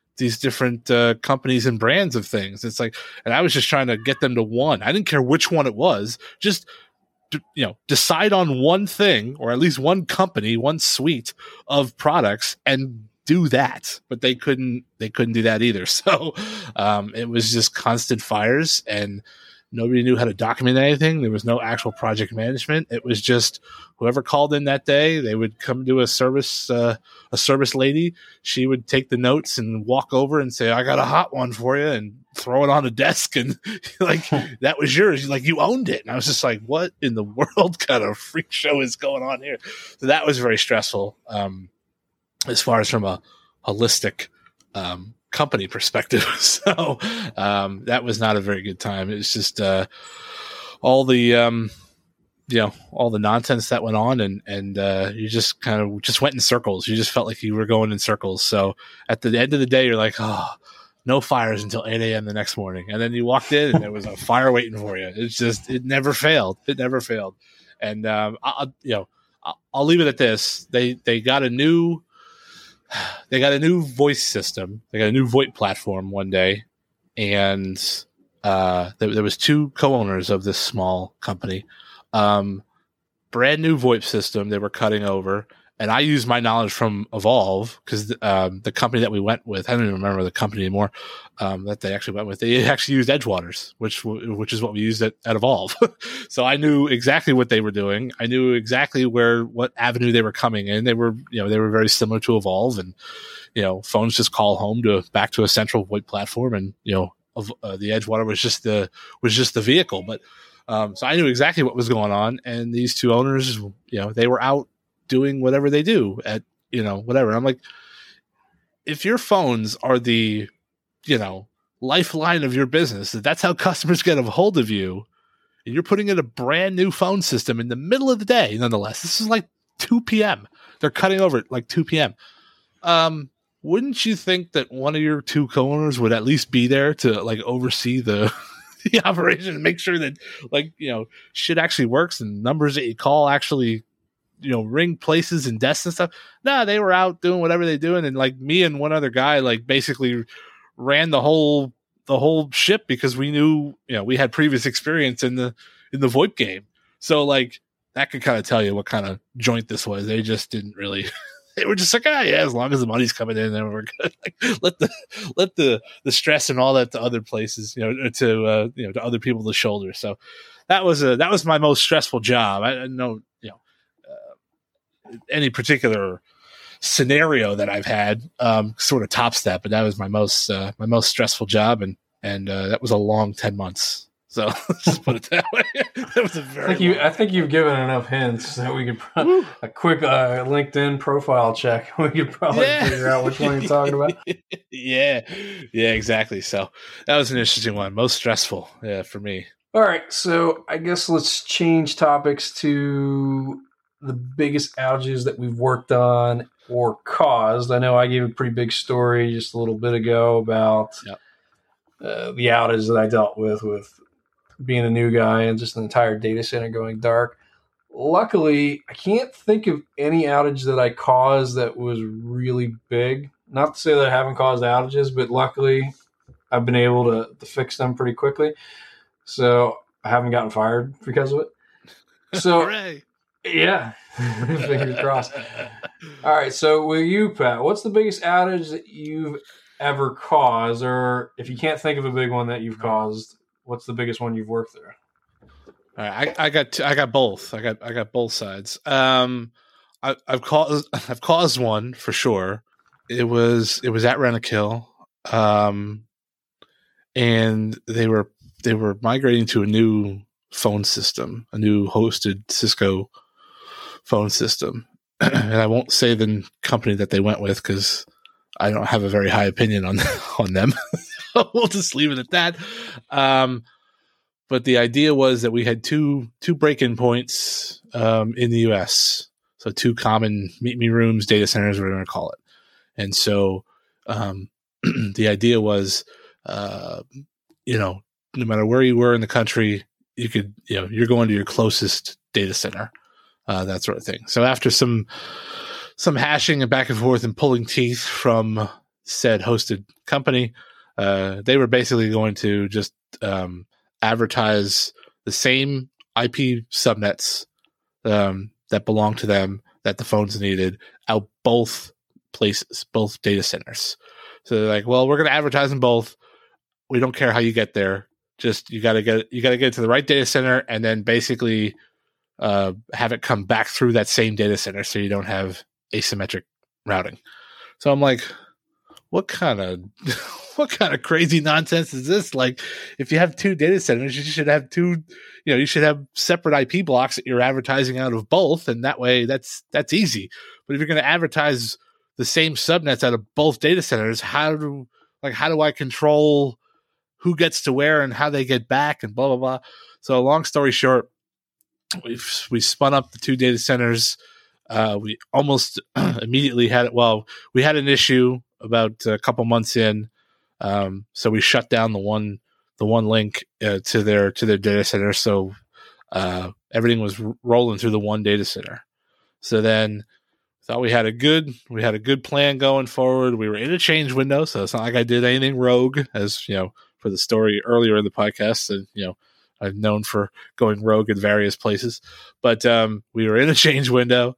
companies and brands of things. It's like, and I was just trying to get them to one. I didn't care which one it was. Just, decide on one thing, or at least one company, one suite of products, and do that. But they couldn't do that either. So it was just constant fires, and nobody knew how to document anything. There was no actual project management. It was just whoever called in that day, they would come to a service lady. She would take the notes and walk over and say, "I got a hot one for you," and throw it on a desk. And like, that was yours. Like, you owned it. And I was just like, what in the world kind of freak show is going on here? So that was very stressful. As far as from a holistic, company perspective. So that was not a very good time. It was just all the nonsense that went on, and you just kind of just went in circles. You just felt like you were going in circles. So at the end of the day, you're like, oh, no fires until 8 a.m. the next morning. And then you walked in and there was a fire waiting for you. It's just, it never failed. And I'll leave it at this. They got a new voice system. They got a new VoIP platform one day, and there was 2 co-owners of this small company. Brand new VoIP system they were cutting over, And I used my knowledge from Evolve because the company that we went with, I don't even remember the company anymore, that they actually went with. They actually used Edgewaters, which is what we used at Evolve. So I knew exactly what they were doing. I knew exactly what avenue they were coming in. They were very similar to Evolve, and phones just call home back to a central VoIP platform, and the Edgewater was just the vehicle. But so I knew exactly what was going on, and these two owners, they were out doing whatever they do at whatever. And I'm like, if your phones are the lifeline of your business, that's how customers get a hold of you, and you're putting in a brand new phone system in the middle of the day, nonetheless, this is like 2 p.m. They're cutting over at like 2 p.m. Wouldn't you think that one of your two co-owners would at least be there to like oversee the operation and make sure that shit actually works and numbers that you call actually ring places and desks and stuff? Nah, they were out doing whatever they're doing, and like me and one other guy like basically ran the whole ship because we knew we had previous experience in the VoIP game. So like that could kind of tell you what kind of joint this was. They just didn't really. They were just like, yeah, as long as the money's coming in, then we're good. Like, let the stress and all that to other places, to other people to shoulder. So that was my most stressful job. I didn't know any particular scenario that I've had sort of tops that, but that was my most stressful job, and that was a long 10 months. So just put it that way. That was a very. I think you've given enough hints that we could a quick LinkedIn profile check. We could probably figure out which one you're talking about. Yeah, exactly. So that was an interesting one. Most stressful, for me. All right, so I guess let's change topics to the biggest outages that we've worked on or caused. I know I gave a pretty big story just a little bit ago about the outage that I dealt with being a new guy and just an entire data center going dark. Luckily, I can't think of any outage that I caused that was really big. Not to say that I haven't caused outages, but luckily I've been able to fix them pretty quickly. So I haven't gotten fired because of it. So, Hooray. Yeah, fingers crossed. All right, so with you, Pat, what's the biggest outage that you've ever caused? Or if you can't think of a big one that you've caused, what's the biggest one you've worked through? All right, I got both. I got both sides. I've caused one for sure. It was at Rentokil, and they were migrating to a new phone system, a new hosted Cisco phone system, and I won't say the company that they went with because I don't have a very high opinion on them. We'll just leave it at that. But the idea was that we had two break-in points in the U.S., so two common meet-me rooms, data centers, whatever you want to call it. And so the idea was, no matter where you were in the country, you could, you're going to your closest data center, that sort of thing. So after some hashing and back and forth and pulling teeth from said hosted company, they were basically going to just advertise the same IP subnets that belong to them that the phones needed out both places, both data centers. So they're like, well, we're going to advertise them both. We don't care how you get there. Just you got to get to the right data center, and then basically have it come back through that same data center, so you don't have asymmetric routing. So I'm like, what kind of crazy nonsense is this? Like, if you have two data centers, you should have you should have separate IP blocks that you're advertising out of both, and that way that's easy. But if you're going to advertise the same subnets out of both data centers, how do I control who gets to where and how they get back and blah, blah, blah. So long story short, we spun up the two data centers. We almost immediately had it. Well, we had an issue about a couple months in. So we shut down the one link to their data center. So everything was rolling through the one data center. So then thought we had a good plan going forward. We were in a change window, so it's not like I did anything rogue, as for the story earlier in the podcast. And I'm known for going rogue in various places, but we were in a change window.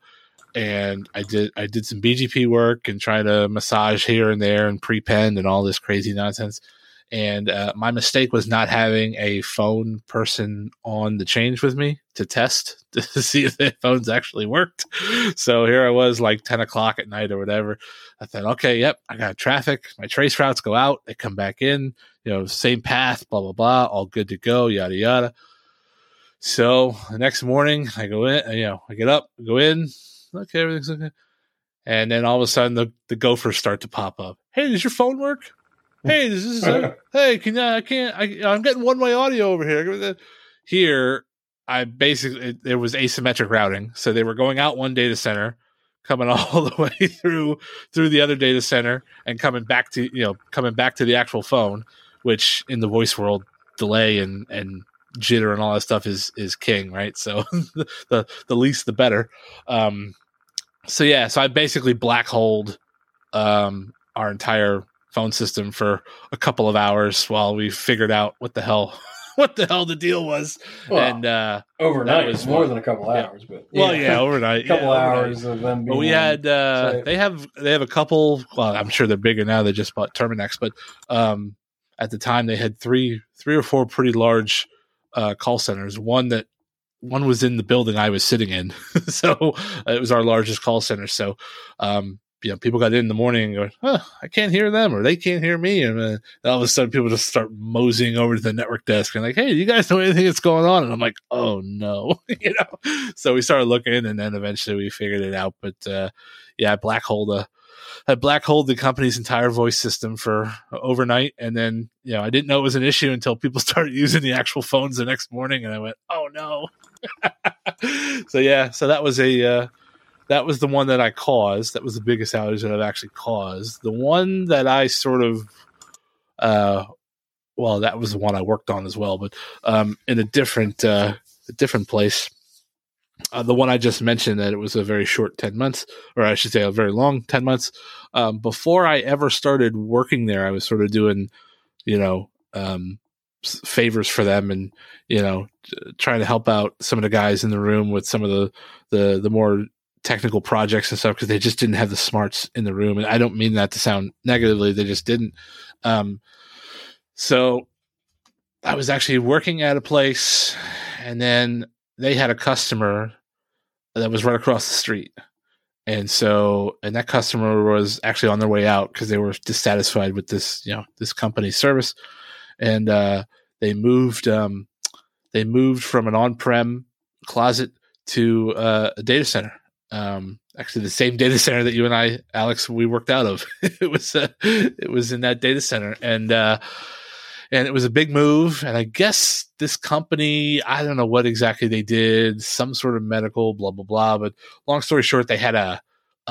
and I did some BGP work and try to massage here and there and prepend and all this crazy nonsense. And my mistake was not having a phone person on the change with me to test to see if the phones actually worked. So here I was, like 10 o'clock at night or whatever. I thought, okay, yep, I got traffic. My trace routes go out. They come back in, same path, blah, blah, blah, all good to go, yada, yada. So the next morning I go in, I get up, go in, okay, everything's okay. And then all of a sudden the gophers start to pop up. Hey, does your phone work? Hey, hey, I'm getting one-way audio over here. Here, there was asymmetric routing. So they were going out one data center, coming all the way through the other data center and coming back to the actual phone, which in the voice world, delay and jitter and all that stuff is king, right? So the least the better. So I basically black holed our entire phone system for a couple of hours while we figured out what the hell the deal was. Well, and overnight was more than a couple hours, but overnight, a couple hours of them. But we had they have a couple. Well, I'm sure they're bigger now. They just bought Terminex, but at the time they had three or four pretty large call centers. One was in the building I was sitting in, so it was our largest call center. So people got in the morning and going, I can't hear them, or they can't hear me. And then all of a sudden people just start moseying over to the network desk and like, hey, do you guys know anything that's going on? And I'm like, oh no, So we started looking, and then eventually we figured it out. But I black holed the company's entire voice system for overnight. And then, I didn't know it was an issue until people started using the actual phones the next morning. And I went, oh no. So that was the one that I caused. That was the biggest outage that I've actually caused. The one that I sort of, that was the one I worked on as well, but in a different place. The one I just mentioned, that it was a very short 10 months, or I should say a very long 10 months. Before I ever started working there, I was sort of doing, favors for them and, trying to help out some of the guys in the room with some of the more technical projects and stuff, because they just didn't have the smarts in the room. And I don't mean that to sound negatively. They just didn't. So I was actually working at a place, and then they had a customer that was right across the street. And that customer was actually on their way out because they were dissatisfied with this company's service. And they moved from an on-prem closet to a data center. Actually the same data center that you and I, Alex, we worked out of. It was in that data center, and it was a big move. And I guess this company, I don't know what exactly they did, some sort of medical, blah, blah, blah. But long story short, they had like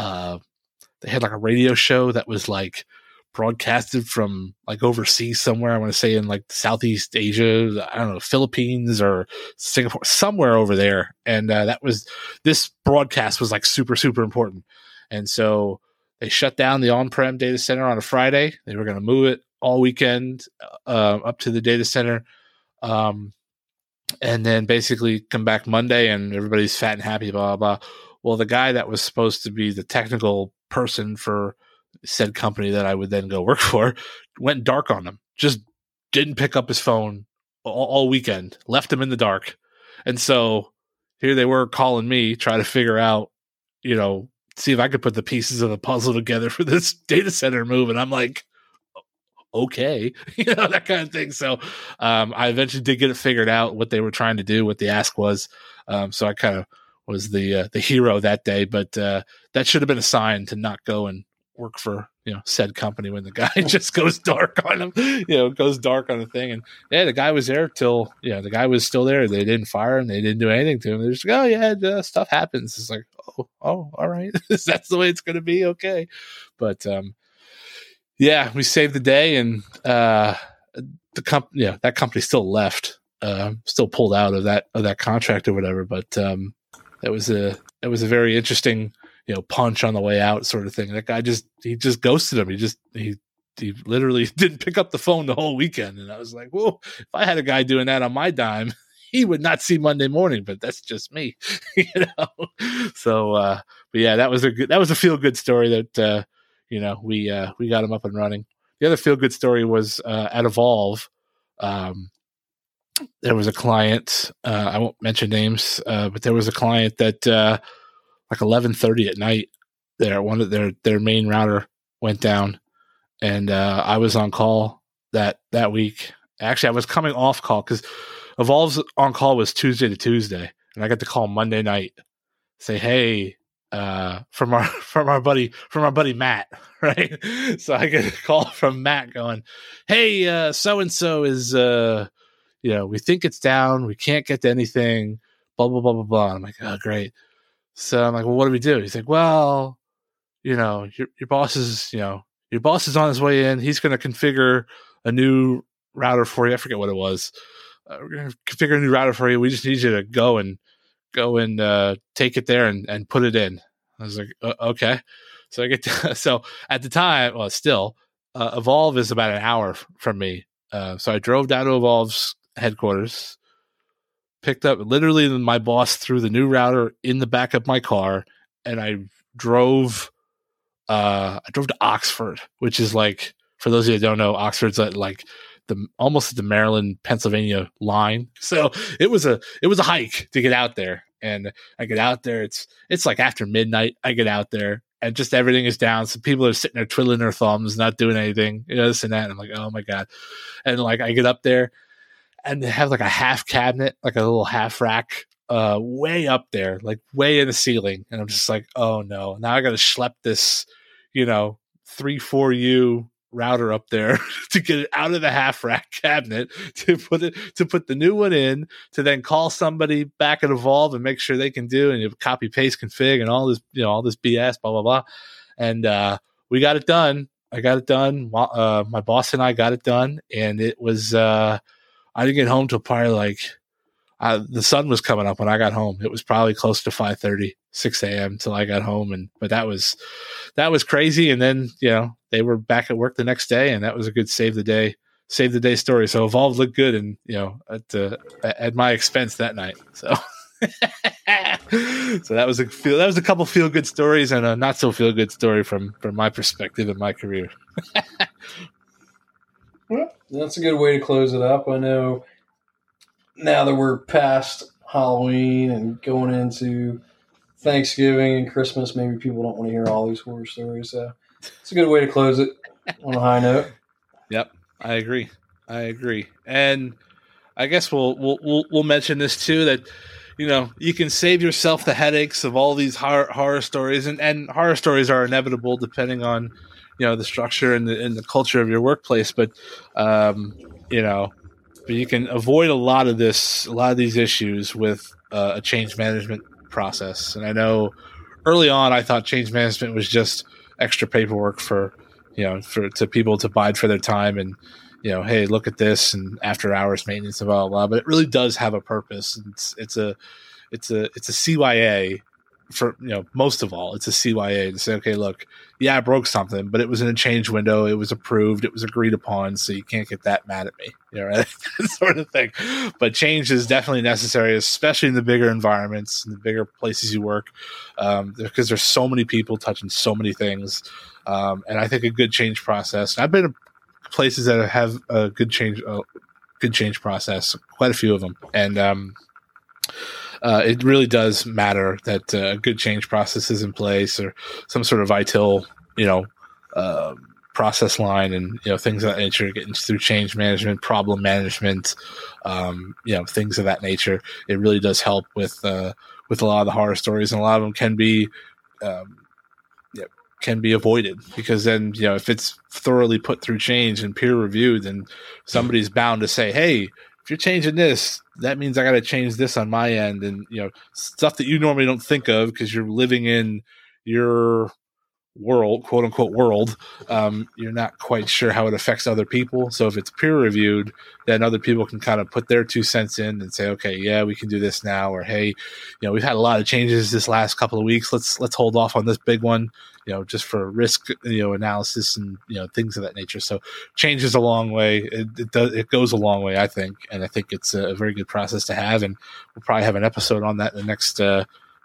a radio show that was like broadcasted from like overseas somewhere. I want to say in like Southeast Asia, I don't know, Philippines or Singapore, somewhere over there. And this broadcast was like super, super important. And so they shut down the on-prem data center on a Friday. They were going to move it all weekend up to the data center. And then basically come back Monday and everybody's fat and happy, blah, blah, blah. Well, the guy that was supposed to be the technical person for said company that I would then go work for went dark on them. Just didn't pick up his phone all weekend, left him in the dark. And so here they were calling me, trying to figure out, see if I could put the pieces of the puzzle together for this data center move. And I'm like, okay, that kind of thing. So I eventually did get it figured out, what they were trying to do, what the ask was. So I kind of was the hero that day, but that should have been a sign to not go and work for said company when the guy just goes dark on him, goes dark on the thing. And the guy was there till the guy was still there. They didn't fire him, they didn't do anything to him. They're just like, stuff happens. It's like, oh, all right. That's the way it's gonna be, okay. But we saved the day, and the company, that company still left, still pulled out of that contract or whatever. But it was a very interesting punch on the way out sort of thing. That guy he just ghosted him. He literally didn't pick up the phone the whole weekend. And I was like, whoa, if I had a guy doing that on my dime, he would not see Monday morning, but that's just me, So, yeah, that was a feel good story that we got him up and running. The other feel good story was at Evolve. There was a client. I won't mention names, but there was a client that like 11:30 at night. One of their main router went down, and I was on call that week. Actually, I was coming off call because Evolve's on call was Tuesday to Tuesday, and I got to call Monday night. Say, hey, from our buddy Matt, right? So I get a call from Matt going, hey, so and so is we think it's down, we can't get to anything, blah blah blah blah blah. I'm like, oh great. So I'm like, well, what do we do? He's like, well, your boss is on his way in. He's going to configure a new router for you. I forget what it was. We're going to configure a new router for you. We just need you to go and take it there and put it in. I was like, okay. So I get so at the time, well, still, Evolve is about an hour from me. So I drove down to Evolve's headquarters, picked up literally my boss threw the new router in the back of my car, and I drove to Oxford, which is like, for those of you who don't know, Oxford's at like almost at the Maryland, Pennsylvania line. So it was a hike to get out there. And I get out there, it's like after midnight. I get out there and just everything is down. So people are sitting there twiddling their thumbs, not doing anything, this and that. And I'm like, oh my God. And like I get up there and they have like a half cabinet, like a little half rack, way up there, like way in the ceiling. And I'm just like, oh no, now I got to schlep this, 3-4U router up there to get it out of the half rack cabinet to put the new one in, to then call somebody back at Evolve and make sure they can do, and you copy paste config and all this BS, blah blah blah. And we got it done. I got it done. My boss and I got it done, and it was I didn't get home till probably like the sun was coming up when I got home. It was probably close to 5:30, 6 a.m. till I got home. But that was crazy. And then, they were back at work the next day, and that was a good save the day story. So Evolve looked good, and, at my expense that night. So, so that was a couple feel good stories and a not so feel good story from my perspective in my career. Well, that's a good way to close it up. I know now that we're past Halloween and going into Thanksgiving and Christmas, maybe people don't want to hear all these horror stories. So it's a good way to close it on a high note. Yep, I agree. And I guess we'll mention this too, that you can save yourself the headaches of all these horror stories, and horror stories are inevitable depending on the structure and the culture of your workplace. But but you can avoid a lot of these issues with a change management process. And I know early on I thought change management was just extra paperwork for people to bide for their time and hey, look at this, and after hours maintenance and blah blah blah. But it really does have a purpose. It's a CYA. For most of all, it's a CYA to say, okay, look, yeah, I broke something, but it was in a change window, it was approved, it was agreed upon, so you can't get that mad at me, right? That sort of thing. But change is definitely necessary, especially in the bigger environments, in the bigger places you work, because there's so many people touching so many things, and I think a good change process. And I've been in places that have a good change process, quite a few of them, and it really does matter that a good change process is in place, or some sort of ITIL, process line, and things of that nature, getting through change management, problem management, things of that nature. It really does help with a lot of the horror stories, and a lot of them can be avoided, because then if it's thoroughly put through change and peer reviewed, then somebody's bound to say, hey, if you're changing this, that means I got to change this on my end. And, stuff that you normally don't think of because you're living in your world, quote unquote world, you're not quite sure how it affects other people. So if it's peer reviewed, then other people can kind of put their 2 cents in and say, okay, yeah, we can do this now. Or, hey, we've had a lot of changes this last couple of weeks. Let's hold off on this big one, just for risk, analysis and, things of that nature. So change is a long way. It goes a long way, I think. And I think it's a very good process to have. And we'll probably have an episode on that in the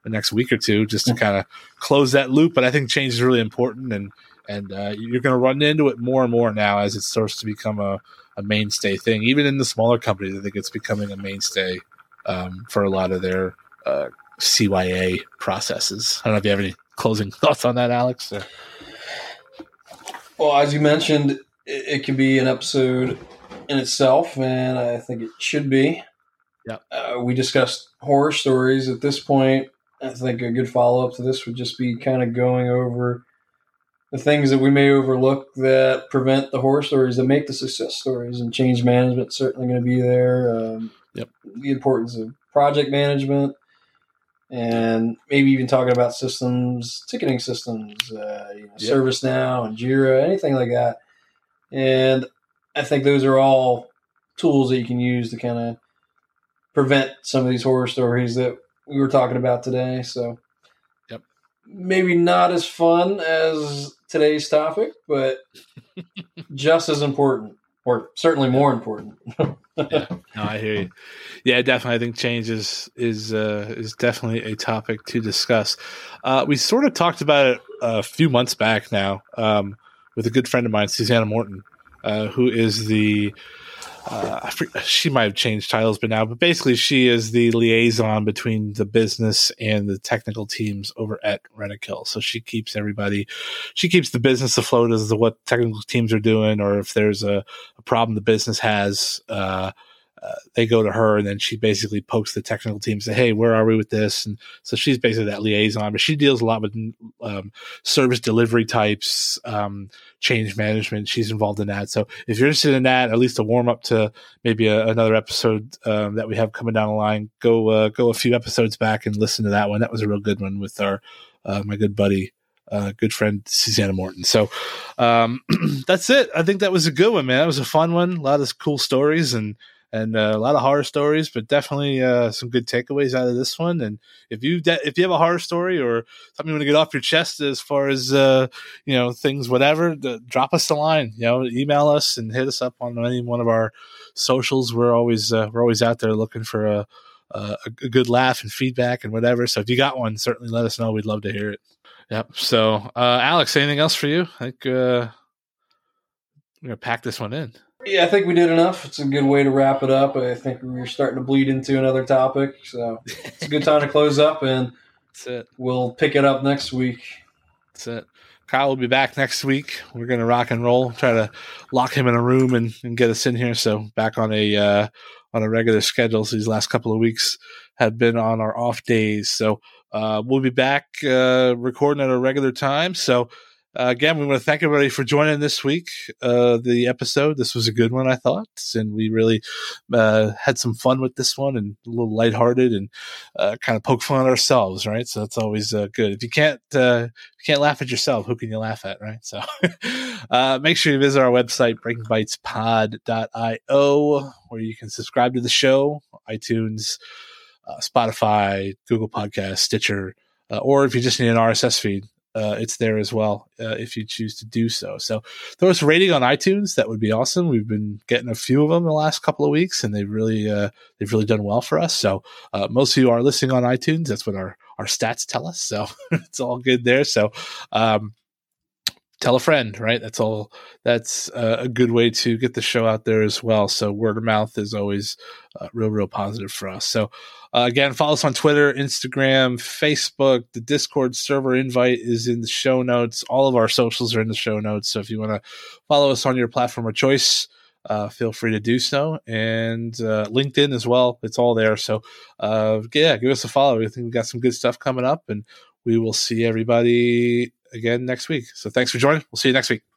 the next week or two, just to kind of close that loop. But I think change is really important, and you're going to run into it more and more now as it starts to become a mainstay thing. Even in the smaller companies, I think it's becoming a mainstay for a lot of their CYA processes. I don't know if you have any closing thoughts on that, Alex? Or? Well, as you mentioned, it can be an episode in itself, and I think it should be. Yeah. We discussed horror stories. At this point, I think a good follow-up to this would just be kind of going over the things that we may overlook that prevent the horror stories that make the success stories, and change management is certainly going to be there. The importance of project management, and maybe even talking about systems, ticketing systems, ServiceNow and Jira, anything like that. And I think those are all tools that you can use to kind of prevent some of these horror stories that we were talking about today. So maybe not as fun as today's topic, but just as important, or certainly more important. Yeah, no, I hear you. Yeah, definitely. I think change is definitely a topic to discuss. We sort of talked about it a few months back now with a good friend of mine, Susanna Morton, who is she might have changed titles by now, but basically she is the liaison between the business and the technical teams over at Rentokil. So she keeps the business afloat as to what technical teams are doing, or if there's a problem the business has, they go to her, and then she basically pokes the technical team, say, hey, where are we with this? And so she's basically that liaison, but she deals a lot with service delivery types, change management. She's involved in that. So if you're interested in that, at least a warm up to maybe another episode that we have coming down the line, go a few episodes back and listen to that one. That was a real good one with our my good buddy, good friend Susanna Morton. So that's it. I think that was a good one, man. That was a fun one. A lot of cool stories and a lot of horror stories, but definitely some good takeaways out of this one. And if you have a horror story or something you want to get off your chest as far as things, whatever, drop us a line. Email us and hit us up on any one of our socials. We're always out there looking for a good laugh and feedback and whatever. So if you got one, certainly let us know. We'd love to hear it. Yep. So Alex, anything else for you? I think we're gonna pack this one in. Yeah, I think we did enough. It's a good way to wrap it up. I think we're starting to bleed into another topic, so it's a good time to close up, and that's it. We'll pick it up next week. That's it. Kyle will be back next week. We're going to rock and roll, try to lock him in a room and get us in here. So back on a regular schedule. So these last couple of weeks have been on our off days. So we'll be back recording at a regular time. So again, we want to thank everybody for joining this week, the episode. This was a good one, I thought, and we really had some fun with this one, and a little lighthearted, and kind of poke fun at ourselves, right? So that's always good. If you can't laugh at yourself, who can you laugh at, right? So make sure you visit our website, breakingbytespod.io, where you can subscribe to the show, iTunes, Spotify, Google Podcasts, Stitcher, or if you just need an RSS feed, it's there as well if you choose to do so. So throw us a rating on iTunes. That would be awesome. We've been getting a few of them the last couple of weeks, and they've really done well for us. So most of you are listening on iTunes. That's what our stats tell us. So it's all good there. So tell a friend, right? That's all. That's a good way to get the show out there as well. So word of mouth is always real positive for us. So again, follow us on Twitter, Instagram, Facebook. The Discord server invite is in the show notes. All of our socials are in the show notes. So if you want to follow us on your platform of choice, feel free to do so. And LinkedIn as well. It's all there. So give us a follow. I think we've got some good stuff coming up, and we will see everybody again next week. So thanks for joining. We'll see you next week.